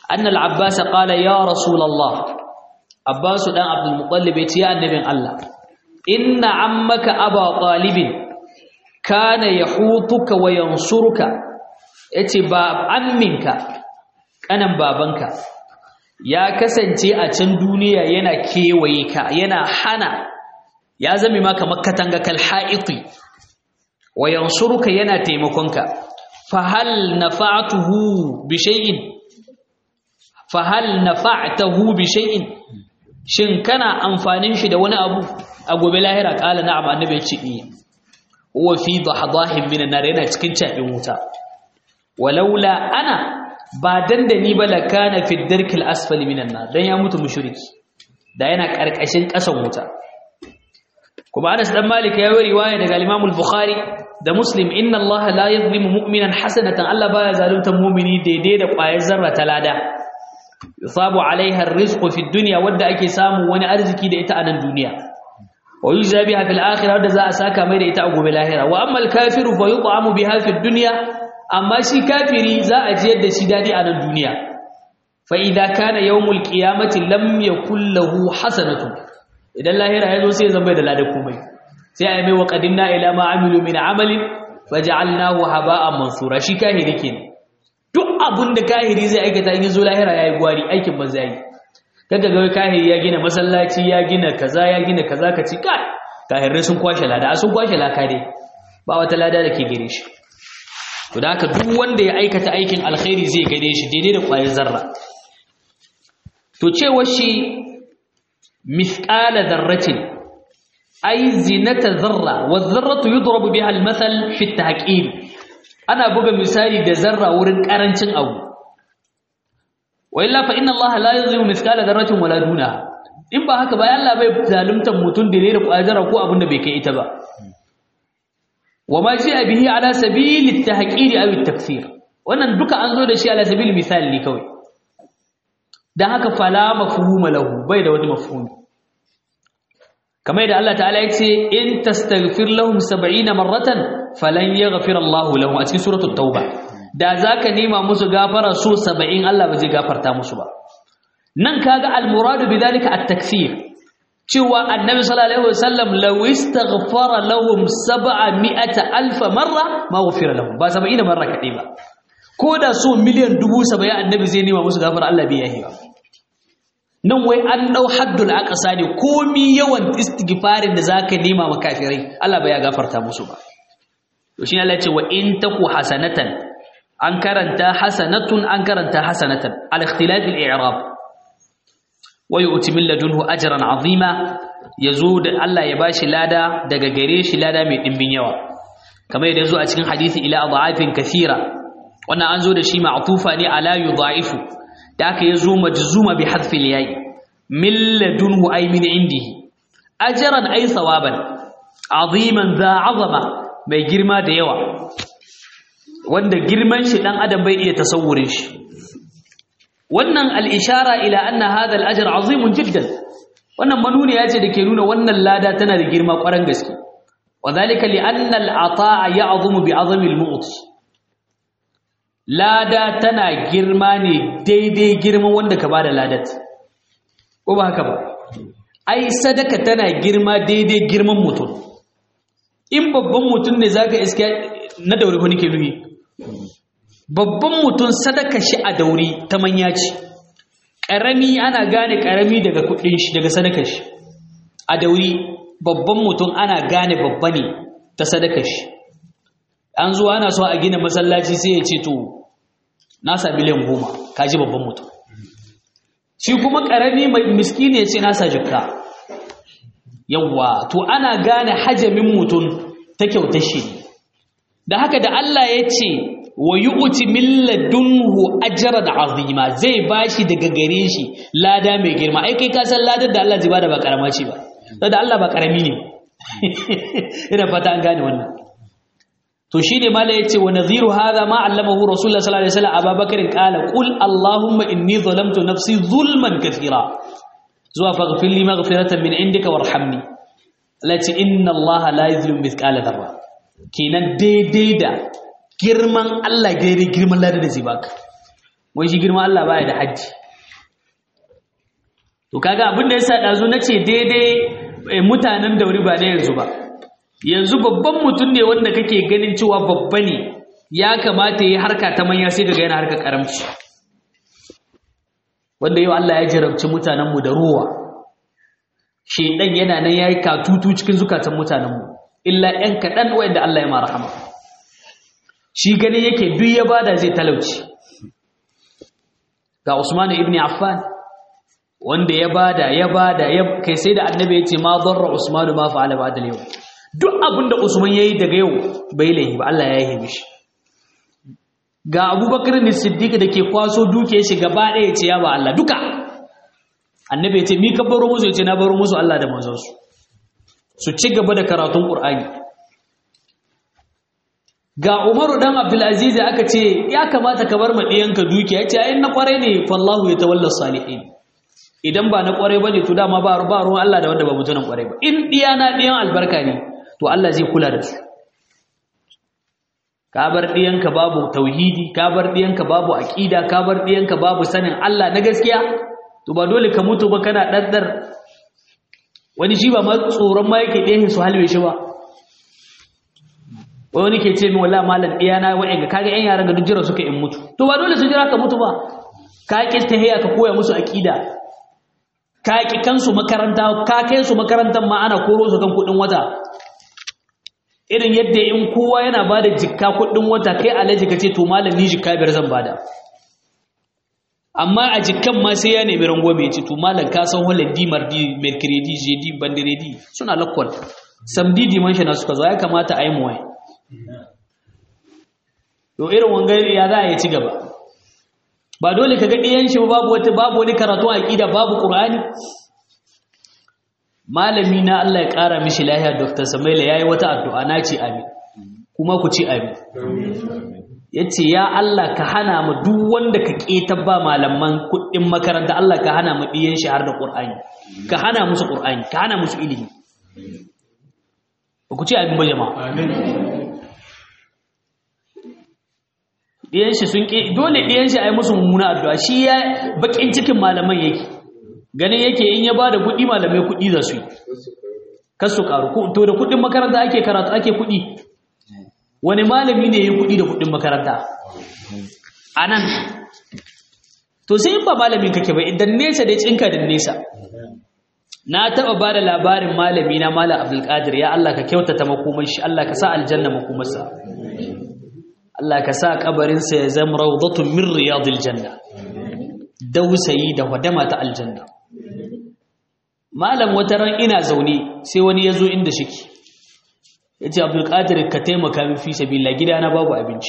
anna al-abbas qala ya rasulullah abbas dan abdul muttalib yace ya annabin Allah inna ammaka aba talib kana yahutuka wa yansuruka yace ba amminka kanan babanka ya kasance a can duniya yana kewaye ka yana hana ya zame maka makkatanga kal ha'iti wa yansuruka yana taimakonka fa hal nafa'tuhu bi shay'in fa hal nafa'tahu bi shay'in shin kana amfanin shi da wani abu a gobe lahira kala na'am annabi ce eh huwa fi dahdahin min an-nar yana cikin cabin wuta walaula ana ba dan da ni ba lakana fi darkil asfali min an-nar dan ya mutu mushriki da yana karkashin kasan wuta kuma Anas dan Malik ya yi riwaya daga Imam al-Bukhari da Muslim inna Allah la yuzlimu mu'minan hasanatan Allah baya zaluntar mu'mini daidai da ƙwayar zarra ta lada yusabu alaiha ar-rizqu fi dunya wadda ake samu wani arziki da ita a nan duniya wa yujza biha fil akhirah wadda za a saka mai da ita a gobe lahira wa amma al-kafiru fa yut'amu biha fi dunya amma shi kafiri za a jiyar da shi dadi a nan duniya fa idza kana yawmul qiyamati lam yakul lahu hasanatun idan lahira yazo sai zan bai da ladan komai sai ayi mai wa qadimna ila ma amilu min amalin faj'alnahu haba'an mansura shi kahiri kenan duk abun da kahiri zai aikata in yazo lahira yayi gwari aikin banza yi kaga ga kahiri ya gina masallaci ya gina kaza ya gina kaza ka ci kai kahirai sun kwashe lada sun kwashe laka dai ba wata lada da ke gare shi to da haka duk wanda ya aikata aikin alkhairi zai gane shi daidai da ƙwayar zarra to cewa shi مثقال ذرة أي زينة ذرة والذرة يضرب بها المثل في التحقير أنا بقى مثالي ده ذرة ورن كارنشن أو وإلا فإن الله لا يظلم مثقال ذرة ولا دونها إن بها كبا يلا بي ظالمت متون دليل وأجر أكو أبن بك إتبا وما جاء به على سبيل التحقير أو التكفير وأنا ندك أنظر شيء على سبيل المثال لكوي dan haka fala mafhuma lahu bai da wani mafhumi kamar yadda Allah ta'ala ya ce in tastaghfir lahum sab'ina marratan falan yaghfir Allah lahum a cikin suratul tauba da zaka nema musu gafara su saba'in Allah ba zai gafarta musu ba nan kaga al-muradu bidalika at-takfir cewa annabi sallallahu alaihi wasallam law istaghfara lahum sab'ami'ata alf marra ma ghufira lahum ba saba'ina marra kadai ba ko da so miliyan dubu saba'in annabi zai nema musu gafara Allah bai yahi ba nan wai an dau haddul aqsa ne komi yawan istighfarin da zaka nema ma kafirai Allah bai ya gafarta musu ba to shine Allah ya ce wa in taku hasanatan an karanta hasanatun an karanta hasanatan al ikhtilaf al i'rab wa yu'ti min ladunhu ajran azima yazo da Allah ya bashi lada daga gare shi lada mai dimbin yawa kamar yadda yazo a cikin hadisi ila adhafin kathira wannan an zo da shi ma'tufa ne ala yudha'ifu da aka yazo majzuma bi hadfi al-ya'i min ladunhu ay min indihi ajran ay thawaban aziman za azama mai girma da yawa wanda girman shi dan adam bai iya tasawurin shi wannan al-ishara ila anna hadha al-ajr azimun jiddan wannan manuni yace dake nuna wannan lada tana da girma kwaran gaske wadhalika li anna al-ata'a ya'zumu bi 'azami al-mu'ti lada tana girma ne daidai girman wanda ka bada ladat ko ba haka ba ai sadaka tana girma daidai girman mutum in babban mutum ne zaka iska na daure ko nake nufi babban mutum sadaka shi a dauri ta manya ce karami ana gane karami daga kudin shi daga sadakar shi a dauri babban mutum ana gane babba ne ta sadakar shi an zuwa ana so a gina masallaci sai ya ce to nasa miliyan goma kaji babban mutum shi kuma karami mai miskini ya ce nasa jikka yawwa to ana gane hajamin mutum ta kyautar shi da haka da Allah ya ce wa yu'ti min ladunhu ajran azima zai bashi daga gare shi lada mai girma ai kai ka san ladar da Allah zai bada ba karama ce ba saboda Allah ba karami ne ina fata an gane wannan to shine malai yace wa nadhiru hadha ma allamahu rasulullah sallallahu alaihi wasallam abubakar qala qul allahumma inni zalamtu nafsi zulman kathira zuwa faghfir li maghfiratan min indika warhamni lati inna allaha la yuzlimu mithqala dharra kenan daidai da girman Allah gairi girman ladan da zai baka wai shi girma Allah baya da haji to kaga abin da yasa dazu nace daidai mutanen dauri ba da yanzu ba yanzu babban mutum ne wanda kake ganin cewa babba ne ya kamata yi harka ta manya sai kaga yana harka karamci wanda yau Allah ya jarabci mutanenmu da ruwa shedan yana nan yayi katutu cikin zukatan mutanenmu illa ɗan kaɗan wanda Allah ya marhama shi gani yake duk ya bada zai talauci ga Usman ibn Affan wanda ya bada ya bada ya kai sai da annabi ya ce ma darra Usman ma fa'ala ba'da yau duk abinda Usman yayi daga yau bai laifi ba Allah ya yi mishi ga Abubakar ne Siddiq da ke kwaso duke shi gaba ɗaya ce ya ba Allah duka annabi ya ce mi ka baro musu ya ce na baro musu Allah da manzon su su ci gaba da karatun Qur'ani ga Umaru dan Abdul Aziz aka ce ya kamata ka bar madiyanka dukiya ya ce ai na kware ne fallahu yatawalla salihin idan ba na kware bane to dama ba ba ruwan Allah da wanda ba mutunan kware ba in diya na diyan albarka ne to Allah zai kula da su ka bar diyanka babu tauhidi ka bar diyanka babu aqida ka bar diyanka babu sanin Allah na gaskiya to ba dole ka mutu ba kana daddar wani shi ba ma tsoron ma yake diyan su halwe shi ba wani ke ce min wallahi malam diyana wa'anga kaga yan yaran ga duk jira suka in mutu to ba dole su jira ka mutu ba ka ki tahiya ka koya musu aqida ka ki kansu makaranta ka kai su makarantar ma ana koro su kan kudin wata irin yadda in kowa yana bada jikka kudin wata kai alaji kace to malam ni jikka biyar zan bada amma a jikkan ma sai ya nemi rangwame yace to malam ka san holandi mardi mercredi jeudi vendredi suna lakwal samedi dimanche na suka zo ya kamata ayi muwai to irin wangan ya za a yi ci gaba ba dole ka ga ɗiyan shi babu wata babu wani karatu aqida babu qur'ani malami na Allah ya ƙara mishi lafiya Doctor Samaila yayi wata addu'a na ce amin kuma ku ci amin yace ya Allah ka hana mu duk wanda ka ketar ba malaman kuɗin makaranta Allah ka hana mu ɗiyan shi har da qur'ani ka hana musu qur'ani ka hana musu ilimi ku ci amin ba jama'a amin ɗiyan shi sun ƙi dole ɗiyan shi a yi musu mummuna addu'a shi ya baƙin cikin malaman yake ganin yake in ya ba da kuɗi malamai kuɗi za su yi kasu ƙaru to da kuɗin makaranta ake karatu ake kuɗi wani malami ne ya yi kuɗi da kuɗin makaranta a nan to sai in ba malamin kake ba idan nesa da cinka da nesa na taɓa ba da labarin malami na Malam Abdulkadir ya Allah ka kyautata makomar shi Allah ka sa aljanna makomarsa Allah ka sa kabarinsa ya zama rawdatun min riyadil janna dausayi da wadama ta aljanna malam wata ran ina zaune sai wani yazo inda shiki yace Abdul Qadir ka taimaka min fi sabilillah gidana babu abinci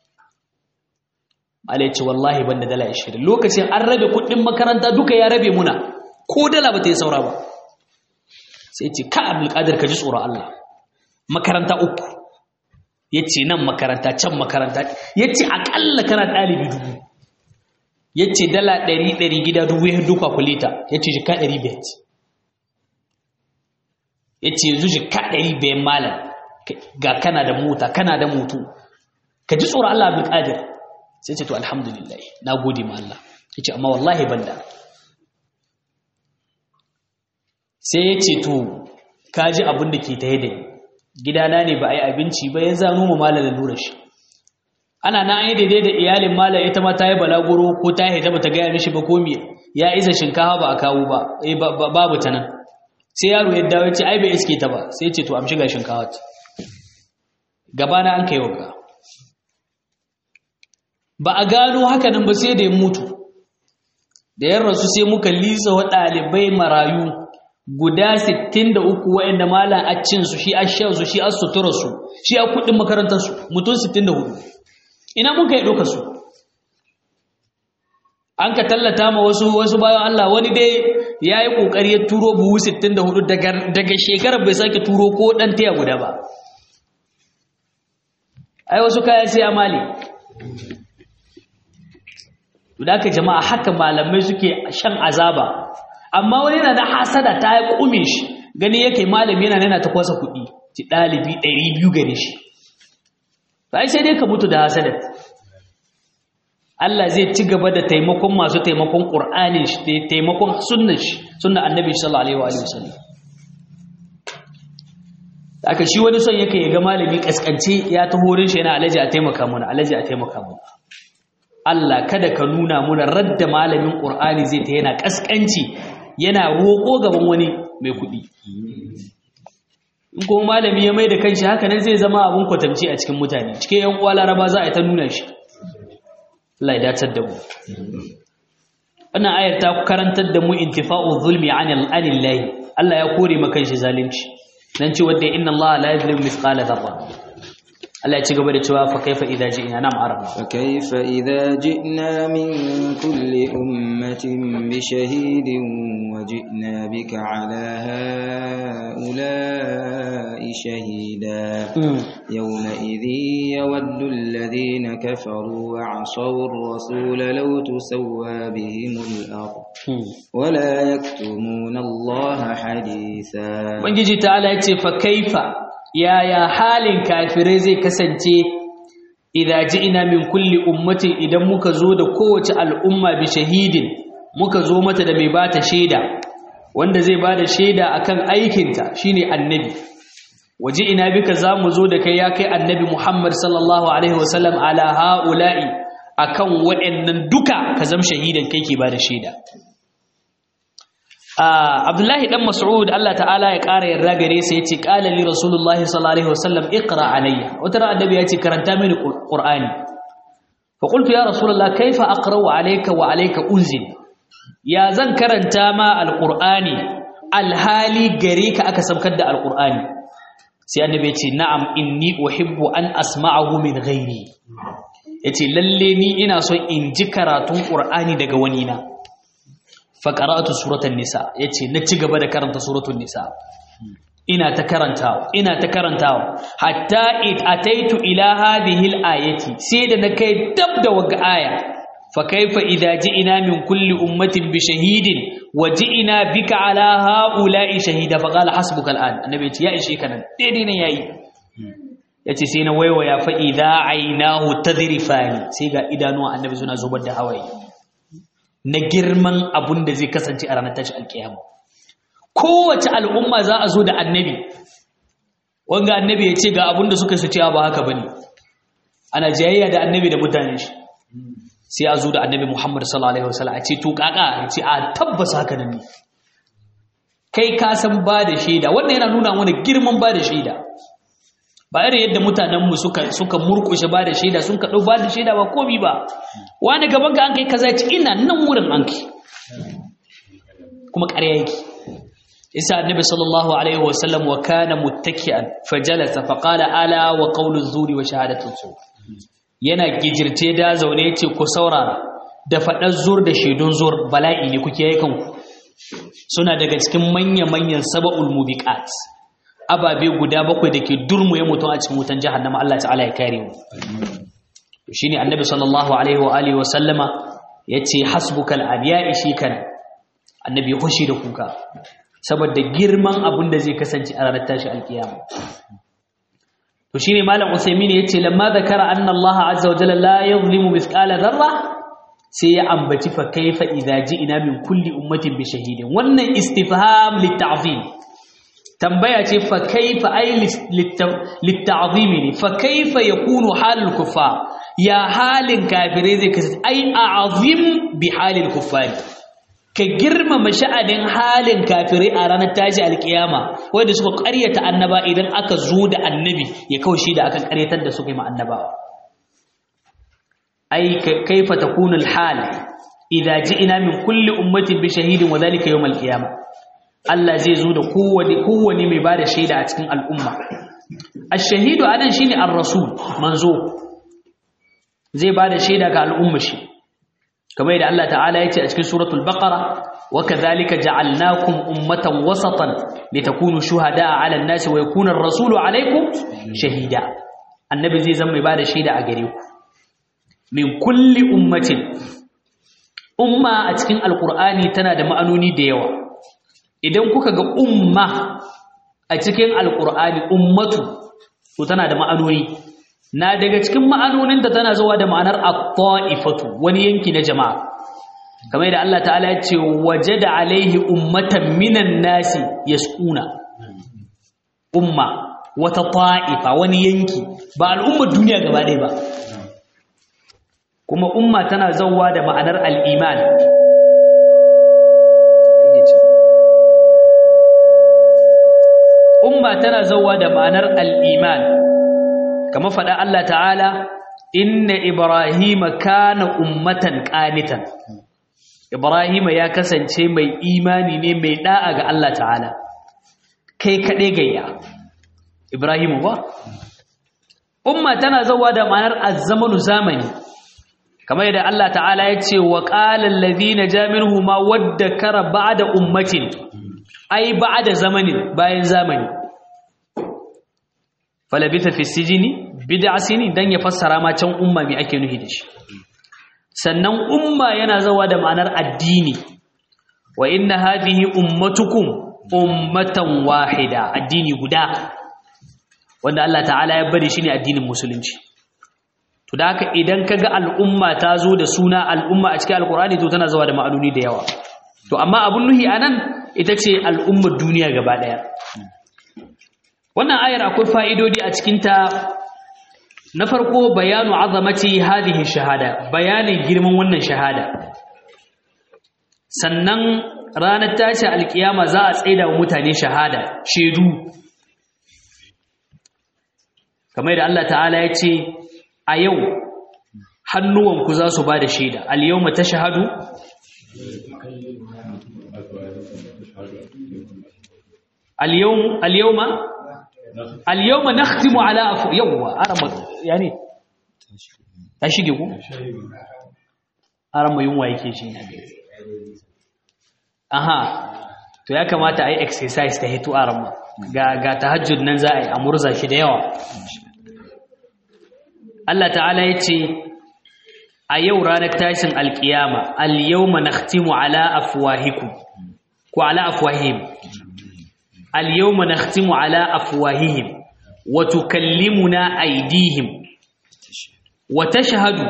Allah yace wallahi banda dala ashirin lokacin an rabe kudin makaranta duka ya rabe muna ko dala ba ta yi saura ba sai yace ka Abdul Qadir ka ji tsoron Allah makaranta uku yace nan makaranta can makaranta yace akalla kana dalibi dubu yace dala ɗari ɗari gida dubu ya duka kulita yace jika ɗari bet yace yanzu jika ɗari bet malam ga kana da mota kana da mutu ka ji tsoron Allah Abdul Qadir sai ce to alhamdulillah nagode ma Allah yace amma wallahi banda sai yace to kaji abin da ke tahe da ni gidana ne ba a yi abinci ba ya zano mu malar lura shi ana na an yi daidai da iyalin malar ita ma ta yi balaguro ko ta haita ba ta gaya mishi ba ko me ya iza shinkafa ba a kawo ba babu ta nan sai yaro ya dawo ya ce ai bai iske ta ba sai ce to am shiga shinkafa ta gabana an kai waka ba a gano haka nan ba sai da ya mutu da yan rasu sai muka lisa wa ɗalibai marayu guda sittin da uku waɗanda malam a cinsu shi a shansu shi a suturarsu shi a kuɗin makarantarsu mutum sittin da hudu ina mun ka yi ɗauka su an ka tallata ma wasu wasu bayan Allah wani dai ya yi ƙoƙari ya turo buhu sittin da hudu daga shekarar bai sake turo ko ɗan taya guda ba ai wasu kaya sai amali da aka jama'a haka malamai suke shan azaba amma wani yana da hasada ta yi kume shi gani yake malami yana yana ta kwasa kuɗi ci ɗalibi ɗari biyu gare shi ai sai dai ka mutu da hasadat Allah zai ci gaba da taimakon masu taimakon Qur'anin shi da taimakon sunnar shi sunnar Annabi sallallahu alaihi wa sallam aka shi wani son yake ya ga malami kaskance ya ta horin shi yana alaji a taimaka mana alaji a taimaka mana Allah kada ka nuna muna radda malamin Qur'ani zai ta yana kaskanci yana roƙo gaban wani mai kuɗi in kuma malami ya mai da kanshi haka nan zai zama abun kwatamci a cikin mutane cikin yan uwa Laraba za a ta nuna shi Allah ya dacar da mu wannan ayar ta karantar da mu intifa'u zulmi anil anillahi Allah ya kore maka shi zalunci dan ce wanda inna Allah la yuzlimu mithqala dharra Allah ya ci gaba da cewa fa kaifa idza ji'na nam arab fa kaifa idza ji'na min kulli ummatin bi shahidin wa ji'na bika ala haula'i shahida yawma idhi yawaddu alladhina kafaru wa 'asaw ar-rasul law tusawwa bihim al-ard wa la yaktumuna Allah haditha Ubangiji ta'ala ya ce fa kaifa yaya halin kafirai zai kasance idan ji'ina min kulli ummatin idan muka zo da kowace al'umma bi shahidin muka zo mata da mai bata shaida wanda zai bada shaida akan aikinta shine annabi waji'ina bika zamu zo da kai ya kai annabi Muhammad sallallahu alaihi wasallam ala haula'i akan waɗannan duka ka zama shahidan kai ke bada shaida Abdullahi dan Mas'ud Allah ta'ala ya ƙara yarda gare sa yace qala li Rasulullahi sallallahu alaihi wasallam iqra alayya wata ran annabi yace karanta mini Qur'ani fa qultu ya Rasulullah kaifa aqra'u alayka wa alayka unzil ya zan karanta ma alqur'ani alhali gare ka aka samkar da alqur'ani sai annabi yace na'am inni uhibbu an asma'ahu min ghairi yace lalle ni ina son in ji karatun Qur'ani daga wani na faƙara'atu suratan nisa ya ce na ci gaba da karanta suratun nisa ina ta karantawa ina ta karantawa hatta it ataitu ila hadhihi al-ayati sai da na kai dab da waga aya fa kaifa idza ji'na min kulli ummatin bi shahidin wa ji'na bika ala haula'i shahida fa qala hasbuka al-an annabi ya ishe ka nan daidai nan yayi yace sai na waiwaya fa idza aynahu tadrifani sai ga idanuwa annabi suna zubar da hawaye na girman abun da zai kasance a ranar tashi alkiyama kowace al'umma za a zo da annabi wanga annabi ya ce ga abun da suka su ce ba haka bane ana jayayya da annabi da mutanen shi sai a zo da annabi Muhammad sallallahu alaihi wasallam a ce to kaka ya ce a tabbas haka nan ne kai ka san ba da shaida wannan yana nuna mana girman ba da shaida ba irin yadda mutanenmu suka suka murkushe ba da shaida sun ka dau ba da shaida ba komi ba wani gaban ka an kai kaza ci ina nan wurin an kai kuma ƙarya yake isa annabi sallallahu alaihi wasallam wa kana muttaki'an fajalasa faqala ala wa qawlu zuri wa shahadatu zur yana gijirce da zaune yace ku saurara da fadar zur da shaidun zur bala'i ne kuke yayi kanku suna daga cikin manya-manyan sab'ul mubiqat ababe guda bakwai da ke durmuye mutum a cikin wutan jahannama Allah ta'ala ya kare mu shine annabi sallallahu alaihi wa alihi wa sallama yace hasbukal abiya ishi kan annabi ya hushi da kuka saboda girman abin da zai kasance a ranar tashi alkiyama to shine malam Usaymin yace lamma zakara anna Allah azza wa jalla la yuzlimu mithqala dharra sai ya ambaci fa kaifa idza ji'na min kulli ummatin bi shahidin wannan istifham litta'zim tambaya ce fa kaifa ay litta'zim ne fa kaifa yakunu halul kuffar ya halin kafirai zai kasance ai a'zim bi halil kuffar ka girmama sha'anin halin kafirai a ranar tashi alkiyama wanda suka ƙaryata annaba idan aka zo da annabi ya kaushi da aka ƙaryatar da suka yi ma annabawa ai kaifa takunu alhal idza ji'na min kulli ummatin bi shahidin wa dhalika yawm alqiyamah Allah zai zo da kowane kowane mai bada shaida a cikin al'umma ash-shahidu anan shine ar-rasul manzo zai bada shaida ga al'umma shi kamar yadda Allah ta'ala ya ce a cikin suratul baqara wa kadhalika ja'alnakum ummatan wasatan litakunu shuhada'a 'ala an-nasi wa yakuna ar-rasulu 'alaykum shahida annabi zai zama mai bada shaida a gare ku min kulli ummatin umma a cikin alqur'ani tana da ma'anoni da yawa idan kuka ga umma a cikin alqur'ani ummatu to tana da ma'anoni na daga cikin ma'anonin ta tana zuwa da ma'anar at-ta'ifatu wani yanki na jama'a kamar da Allah ta'ala ya ce wajada alaihi ummatan minan nasi yasquna umma wata ta'ifa wani yanki ba al'ummar duniya gaba ɗaya ba kuma umma tana zawwa da ma'anar al-iman umma tana zawwa da ma'anar al-iman kamar faɗa Allah ta'ala inna ibrahima kana ummatan qanitan ibrahima ya kasance mai imani ne mai da'a ga Allah ta'ala kai kaɗai gayya ibrahimu ba umma tana zawwa da ma'anar az-zamanu zamani kamar yadda Allah ta'ala ya ce wa qala alladhina jaminhu ma waddakara ba'da ummatin ai ba'da zamanin bayan zamani falabitha fi sijini bid'a sini dan ya fassara ma can umma me ake nufi da shi sannan umma yana zawa da ma'anar addini wa inna hadhihi ummatukum ummatan wahida addini guda wanda Allah ta'ala ya bari shine addinin musulunci to da haka idan kaga al'umma ta zo da suna al'umma a cikin alqur'ani to tana zawa da ma'anoni da yawa to amma abun nuhi anan ita ce al'ummar duniya gaba daya wannan ayar akwai fa'idodi a cikin ta na farko bayanu azamati hadhihi shahada bayanin girman wannan shahada sannan ranar tashi alkiyama za a tsaida wa mutane shahada shedu kamar da Allah ta'ala ya ce a yau hannuwanku za su ba da shaida al-yawma tashhadu al-yawm al-yawma al-yawma nakhtimu ala afu yawwa arama yani ta shige ku arama yunwa yake shi aha to ya kamata a yi exercise ta hito arama ga ga tahajjud nan za a yi amurza shi da yawa Allah ta'ala ya ce a yau ranar tashin alkiyama al-yawma nakhtimu ala afwahikum ko ala afwahihim al-yawma nakhtimu ala afwahihim wa tukallimuna aydihim wa tashhadu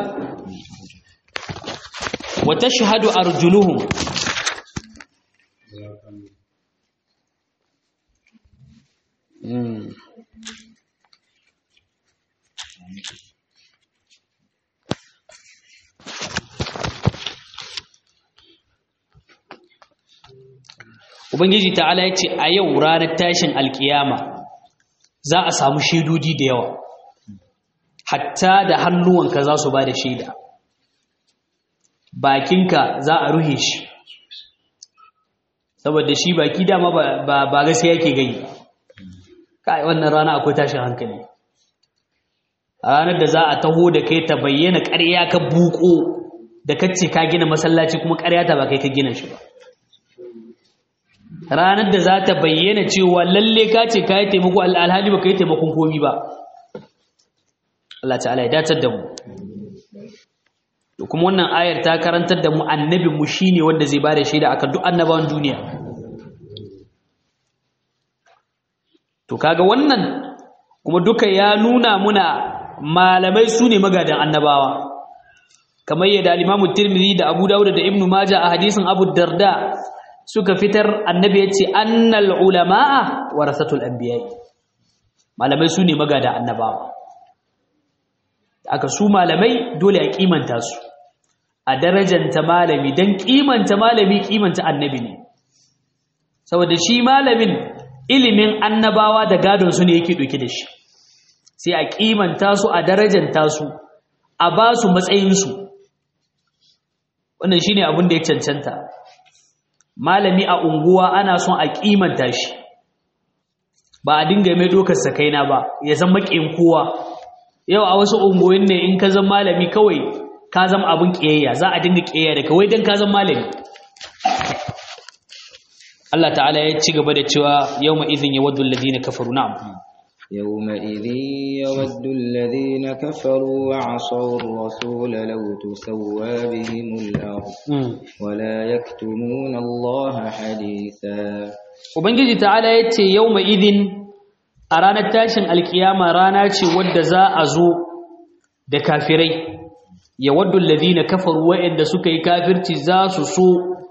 wa tashhadu arjuluhum mm Ubangiji ta'ala ya ce a yau ranar tashin alkiyama za a samu shaidodi da yawa hatta da hannuwanka za su ba da shaida bakinka za a ruhe shi saboda shi baki dama ba ba gaskiya yake gani kai wannan rana akwai tashin hankali ranar da za a taho da kai ta bayyana ƙarya ka buko da kace ka gina masallaci kuma ƙarya ta ba kai ka gina shi ba ranar da za ta bayyana cewa lalle ka ce ka yi taimako alhali ba ka yi taimakon komi ba Allah ta'ala ya datar da mu da kuma wannan ayar ta karantar da mu annabinmu shi ne wanda zai ba da shaida akan duk annabawan duniya to kaga wannan kuma duka ya nuna muna malamai su ne magadan annabawa kamar yadda al-Imam Tirmidhi da Abu Dawud da Ibn Majah a hadisin Abu Darda suka fitar annabi ya ce annal ulama'a warasatul anbiya malamai su ne magada annabawa aka su malamai dole a kimanta su a darajanta malami dan kimanta malami kimanta annabi ne saboda shi malamin ilimin annabawa da gadon su ne yake doke da shi sai a kimanta su a darajanta su a ba su matsayin su wannan shine abin da ya cancanta malami a unguwa ana son a kimanta shi ba a dinga mai dokar sakaina ba ya zama makin kowa yau a wasu unguwoyin ne in ka zama malami kawai ka zama abin kiyayya za a dinga kiyayya da kawai dan ka zama malami Allah ta'ala ya ci gaba da cewa yawma idhin yawaddu alladhina kafaru na'am يومئذ يود الذين كفروا وعصوا الرسول لو تسوى بهم الأرض ولا يكتمون الله حديثا Ubangiji ta'ala yace yawma idin a ranar tashin alkiyama rana ce wadda za a zo da kafirai yawaddu alladhina kafaru wa'anda suka yi kafirci za su so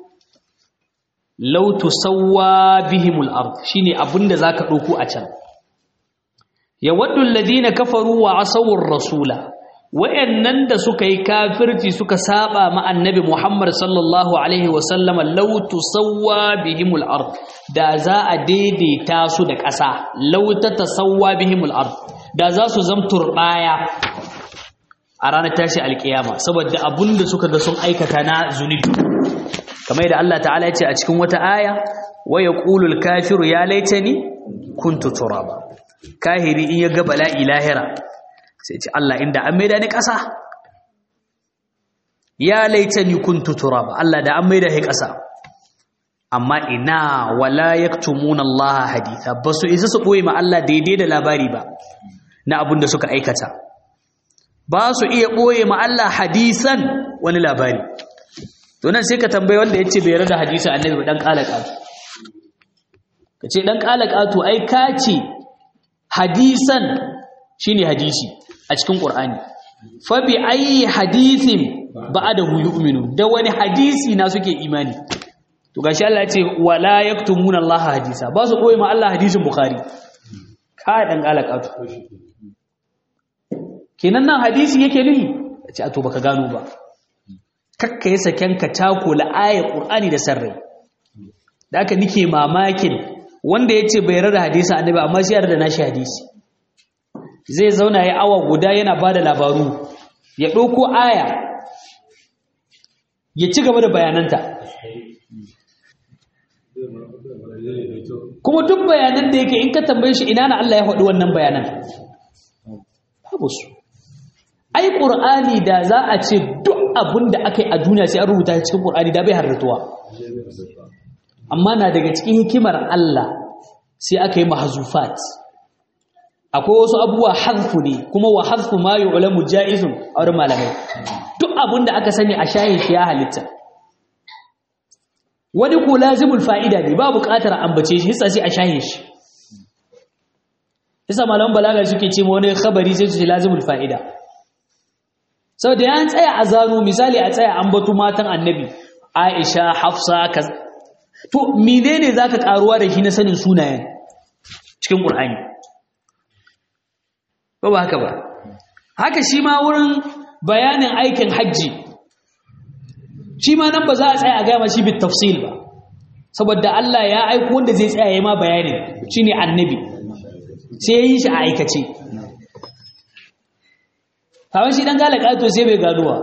law tusawwa bihimul ard shine abinda zaka dauko a can yawaddu alladhina kafaru wa asawur rasula wa'annan da suka yi kafirci suka saba ma annabi Muhammad sallallahu alaihi wasallam law tusawwa bihimul ard da za a daidaita su da ƙasa law tatasawwa bihimul ard da za su zamtur baya a ranar tashi alkiyama saboda abinda suka ga sun aikata na zunubi kamar da Allah ta'ala ya ce a cikin wata aya wa yaqulul kafiru ya laitani kuntu turaba kahiri in ya ga bala'i lahira sai ce Allah inda an maida ni ƙasa ya laitani kuntu turaba Allah da an maida ni ƙasa amma ina wala yaktumuna Allah haditha basu isa su boye ma Allah daidai da labari ba na abin da suka aikata ba su iya boye ma Allah hadisan wani labari to nan sai ka tambaye wanda yace bai yarda hadisi annabi dan kalakatu kace dan kalakatu ai kace hadisan shine hadisi a cikin Qur'ani fa bi ayi hadithin ba'dahu yu'minu da wani hadisi na suke imani to gashi Allah ya ce wala yaktumuna Allah hadisa ba su koyi ma Allah hadisin Bukhari ka dan alaqatu kenan nan hadisi yake nuhi ce a to baka gano ba kakka yi saken ka tako la ayat Qur'ani da sarrai da aka nike mamakin wanda yace bai rada hadisi annabi amma shi yarda nashi hadisi zai zauna ya awa guda yana bada labaru ya ɗauko aya ya ci gaba da bayananta kuma duk bayanan da yake in ka tambaye shi ina na Allah ya faɗi wannan bayanan babu su ai Qur'ani da za a ce duk abin da aka yi a duniya sai an rubuta cikin Qur'ani da bai harratuwa amma na daga cikin hikimar Allah sai aka yi mahzufat akwai wasu abubuwa hazfu ne kuma wa hazfu ma yu'lamu ja'izun a wurin malamai duk abinda aka sani a shahin shi ya halitta wani ko lazimul fa'ida ne ba buƙatar ambace shi sai a shahin shi yasa malaman balaga suke ce wani khabari sai su ce lazimul fa'ida saboda yan tsaya a zano misali a tsaya ambatu matan annabi Aisha Hafsa kaz to menene zaka karuwa da shi na sanin sunayen cikin Qur'ani ba ba haka ba haka shi ma wurin bayanin aikin hajji shi ma nan ba za a tsaya a gaya mashi bit tafsil ba saboda Allah ya aiko wanda zai tsaya yayi ma bayanin shine annabi sai yayin shi a aikace kawai shi dan galaka to sai bai ganuwa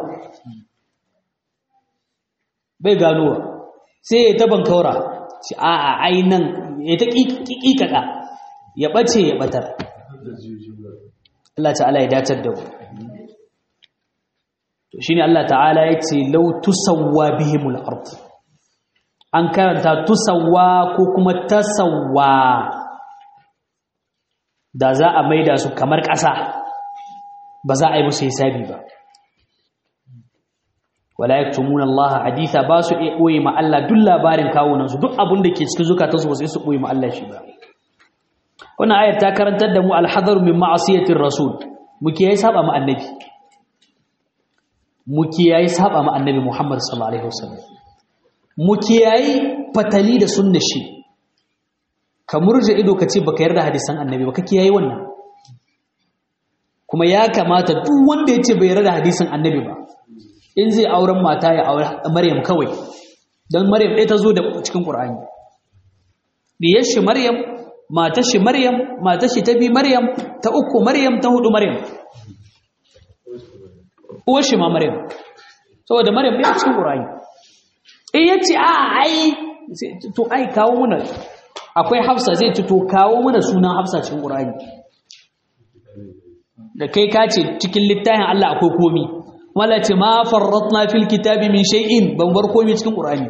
bai ganuwa sai ya taban kaura shi a a ainan ya ta kikikaka ya bace ya batar Allah ta'ala ya dacar da mu to shine Allah ta'ala yace law tusawwa bihimul ard an karanta tusawwa ko kuma tasawwa da za a maida su kamar ƙasa ba za a yi musu hisabi ba wala yaktumuna Allah haditha ba su koyi ma Allah duk labarin kawunan su duk abin da ke cikin zukatansu ba sai su koyi ma Allah shi ba wannan ayar ta karantar da mu alhadar min ma'asiyatir rasul muke yayi saba ma annabi muke yayi saba ma annabi Muhammad sallallahu alaihi wasallam muke yayi fatali da sunnar shi ka murje ido kace baka yarda hadisan annabi ba kake yayi wannan kuma ya kamata duk wanda yace bai yarda hadisin annabi ba in zai auren mata ya aure Maryam kawai dan Maryam dai ta zo da cikin Qur'ani diyar shi Maryam matar shi Maryam matar shi ta bi Maryam ta uku Maryam ta hudu Maryam uwar shi ma Maryam saboda Maryam bai cikin Qur'ani in yace a ai to ai kawo muna akwai Hafsa zai ci to kawo muna sunan Hafsa cikin Qur'ani da kai ka ce cikin littafin Allah akwai komi wala ce ma farratna fil kitabi min shay'in ban bar komi cikin Qur'ani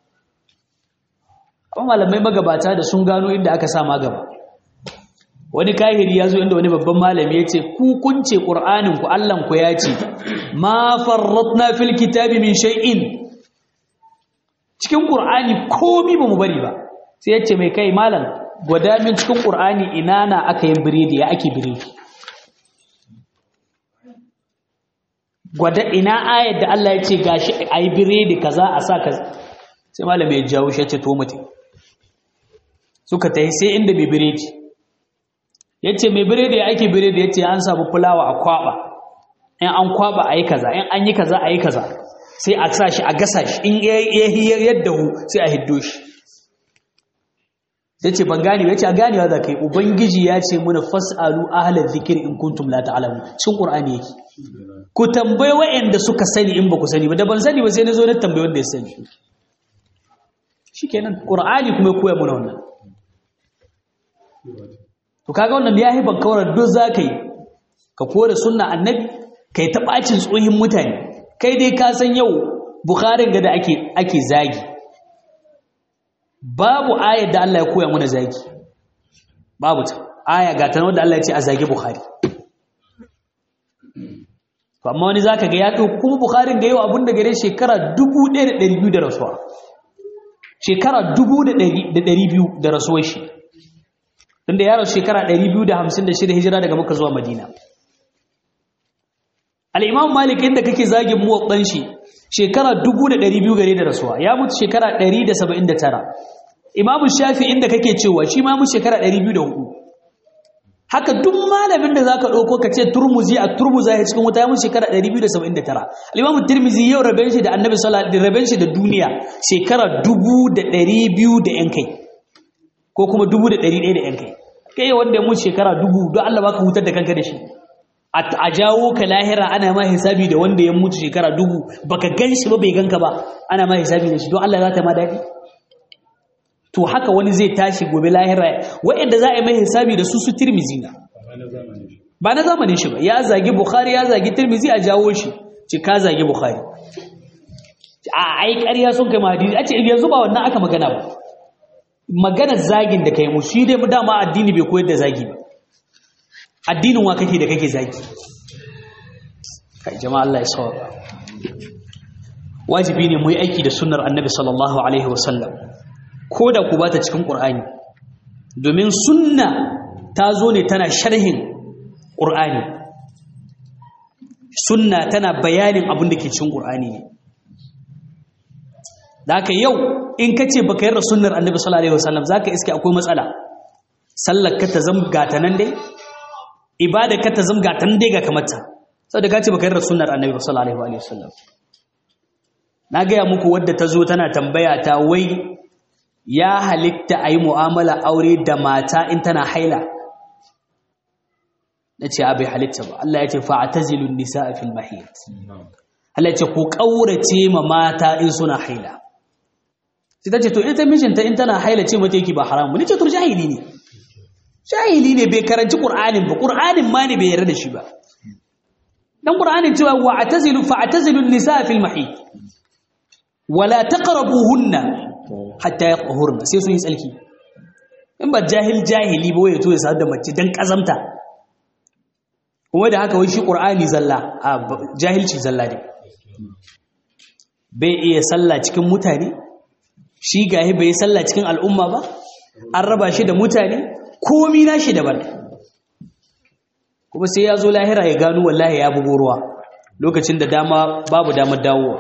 amma malamai magabata da sun gano inda aka sa magaba wani kahiri yazo inda wani babban malami yace ku kunce Qur'anin ku Allahn ku yace ma farratna fil kitabi min shay'in cikin Qur'ani komi ba mu bari ba sai yace mai kai malam gwada min cikin Qur'ani ina na aka yin biredi ya ake biredi gwada ina ayar da Allah ya ce gashi ayi biredi kaza a sa kaza sai malami ya jawo shi ya ce to mutai suka tayi sai inda mai biredi yace mai biredi ya ake biredi yace an samu fulawa a kwaba in an kwaba ayi kaza in an yi kaza ayi kaza sai a sa shi a gasa shi in yadda hu sai a hiddo shi yace ban gane yace a ganewa za kai ubangiji ya ce muna fasalu ahla dhikri in kuntum la ta'lamun cikin qur'ani yake ku tambaye wa'anda suka sani in ba ku sani ba da ban sani ba sai nazo na tambaye wanda ya sani shikenan qur'ani kuma ya koya muna wannan to kaga wannan yayi ban kawar duk zakai ka kore sunna annabi kai ta bacin tsohin mutane kai dai ka san yau bukharin ga da ake ake zagi babu ayar da Allah ya koya mana zagi babu ta aya ga ta wanda Allah ya ce a zagi bukhari to amma wani zaka ga ya dauko kuma bukharin ga yau abun da gare shekara dubu ɗaya da ɗari biyu da rasuwa shekara dubu da ɗari biyu da rasuwar shi tunda ya rasu shekara ɗari biyu da hamsin da shida hijira daga Makka zuwa Madina al-Imam Malik inda kake zagin muwaddan shi shekara dubu da ɗari biyu gare da rasuwa ya mutu shekara ɗari da saba'in da tara Imam Shafi inda kake cewa shi ma mutu shekara ɗari biyu da hudu haka duk malamin da zaka dauko kace Turmuzi a Turmuza ya cikin wuta ya mutu shekara ɗari biyu da saba'in da tara al-Imam Tirmidhi yau raben shi da Annabi sallallahu alaihi wasallam raben shi da duniya shekara dubu da ɗari biyu da yan kai ko kuma dubu da ɗari ɗaya da yan kai kai wanda ya mutu shekara dubu don Allah baka hutar da kanka da shi a jawo ka lahira ana ma hisabi da wanda ya mutu shekara dubu baka ganshi ba bai ganka ba ana ma hisabi da shi don Allah za ta ma dadi to haka wani zai tashi gobe lahira wanda za a yi mai hisabi da su su Tirmizi na ba na zamanin shi ba ya zagi Bukhari ya zagi Tirmizi a jawo shi ce ka zagi Bukhari a ai ƙarya sun kai hadisi a ce yanzu ba wannan aka magana ba maganar zagin da kai mu shi dai dama addini bai koyar da zagi ba addinin wa kake da kake zagi kai jama'a Allah ya sauka wajibi ne mu yi aiki da sunnar annabi sallallahu alaihi wasallam ko da ku bata cikin qur'ani domin sunna ta zo ne tana sharhin qur'ani sunna tana bayanin abin da ke cikin qur'ani ne da haka yau in kace baka yarda sunnar annabi sallallahu alaihi wasallam zaka iske akwai matsala sallar ka ta zamga ta nan dai ibada ka ta zamga ta nan dai ga kamata saboda kace baka yarda sunnar annabi sallallahu alaihi wasallam na ga muku wadda ta zo tana tambaya ta wai ya halitta ayi mu'amala aure da mata in tana haila nace abai halitta ba Allah ya ce fa'tazilun nisaa fil mahid Allah ya ce ku kaurace ma mata in suna haila sai tace to ita mijinta in tana haila ce mata yake ba haram ne ce to jahili ne jahili ne bai karanci qur'anin ba qur'anin ma ne bai yarda da shi ba dan qur'anin cewa wa'tazilu fa'tazilu an-nisaa fil mahid wala taqrabuhunna hatta yaqhurna sai su yi tsalki in ba jahil jahili ba waye to ya sadar da mace dan kazamta kuma da haka wai shi qur'ani zalla a jahilci zalla ne bai iya sallah cikin mutane shi gahi bai sallah cikin al'umma ba an raba shi da mutane komi nashi daban kuma sai ya zo lahira ya gano wallahi ya bugo ruwa lokacin da dama babu damar dawowa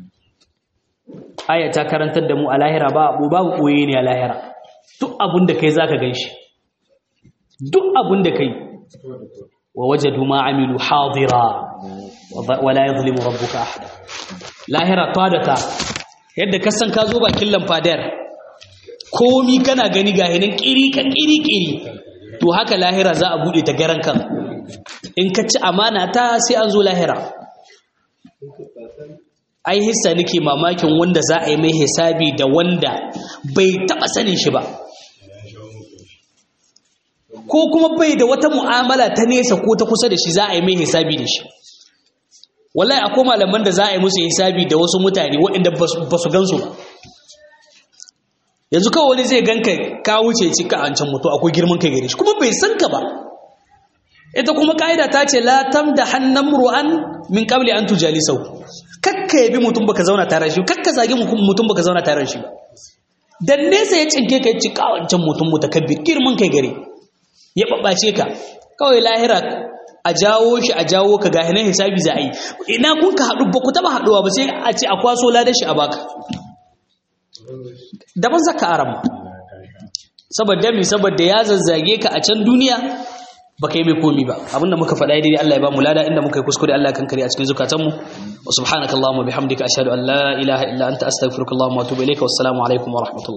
aya ta karantar da mu a lahira ba abu babu koyi ne a lahira duk abun da kai zaka ganshi duk abun da kai wa wajadu ma amilu hadira wa la yadhlimu rabbuka ahada lahira tadata yadda ka san ka zo bakin lamfadar komi kana gani ga hinan kiri ka kiri kiri to haka lahira za a bude ta garan kan in ka ci amana ta sai an zo lahira ai hissa nake mamakin wanda za a yi mai hisabi da wanda bai taba sanin shi ba ko kuma bai da wata mu'amala ta nesa ko ta kusa da shi za a yi mai hisabi da shi wallahi akwai malaman da za a yi musu hisabi da wasu mutane waɗanda ba su gansu ba yanzu kawai wani zai ganka ka wuce cika an can mutu akwai girman kai gare shi kuma bai san ka ba ita kuma kaida ta ce la tamda hannam ru'an min qabli an tujalisau kakka yabi mutum baka zauna tare shi kakka zage mutum baka zauna tare shi ba dan nesa ya cinke kai cika an can mutum mutakabbir girman kai gare ya babbace ka kawai lahira a jawo shi a jawo ka ga hinan hisabi za a yi ina kun ka haɗu ba ku taɓa haɗuwa ba sai a ce a kwaso ladan shi a baka daban zaka aram saboda mi saboda ya zazzage ka a can duniya baka yi mai komi ba abinda muka faɗa dai Allah ya ba mu lada inda muka yi kuskure Allah kan kare a cikin zukatanmu wa subhanakallahumma bihamdika ashhadu an la ilaha illa anta astaghfiruka wa atubu ilayka wassalamu alaikum wa rahmatullahi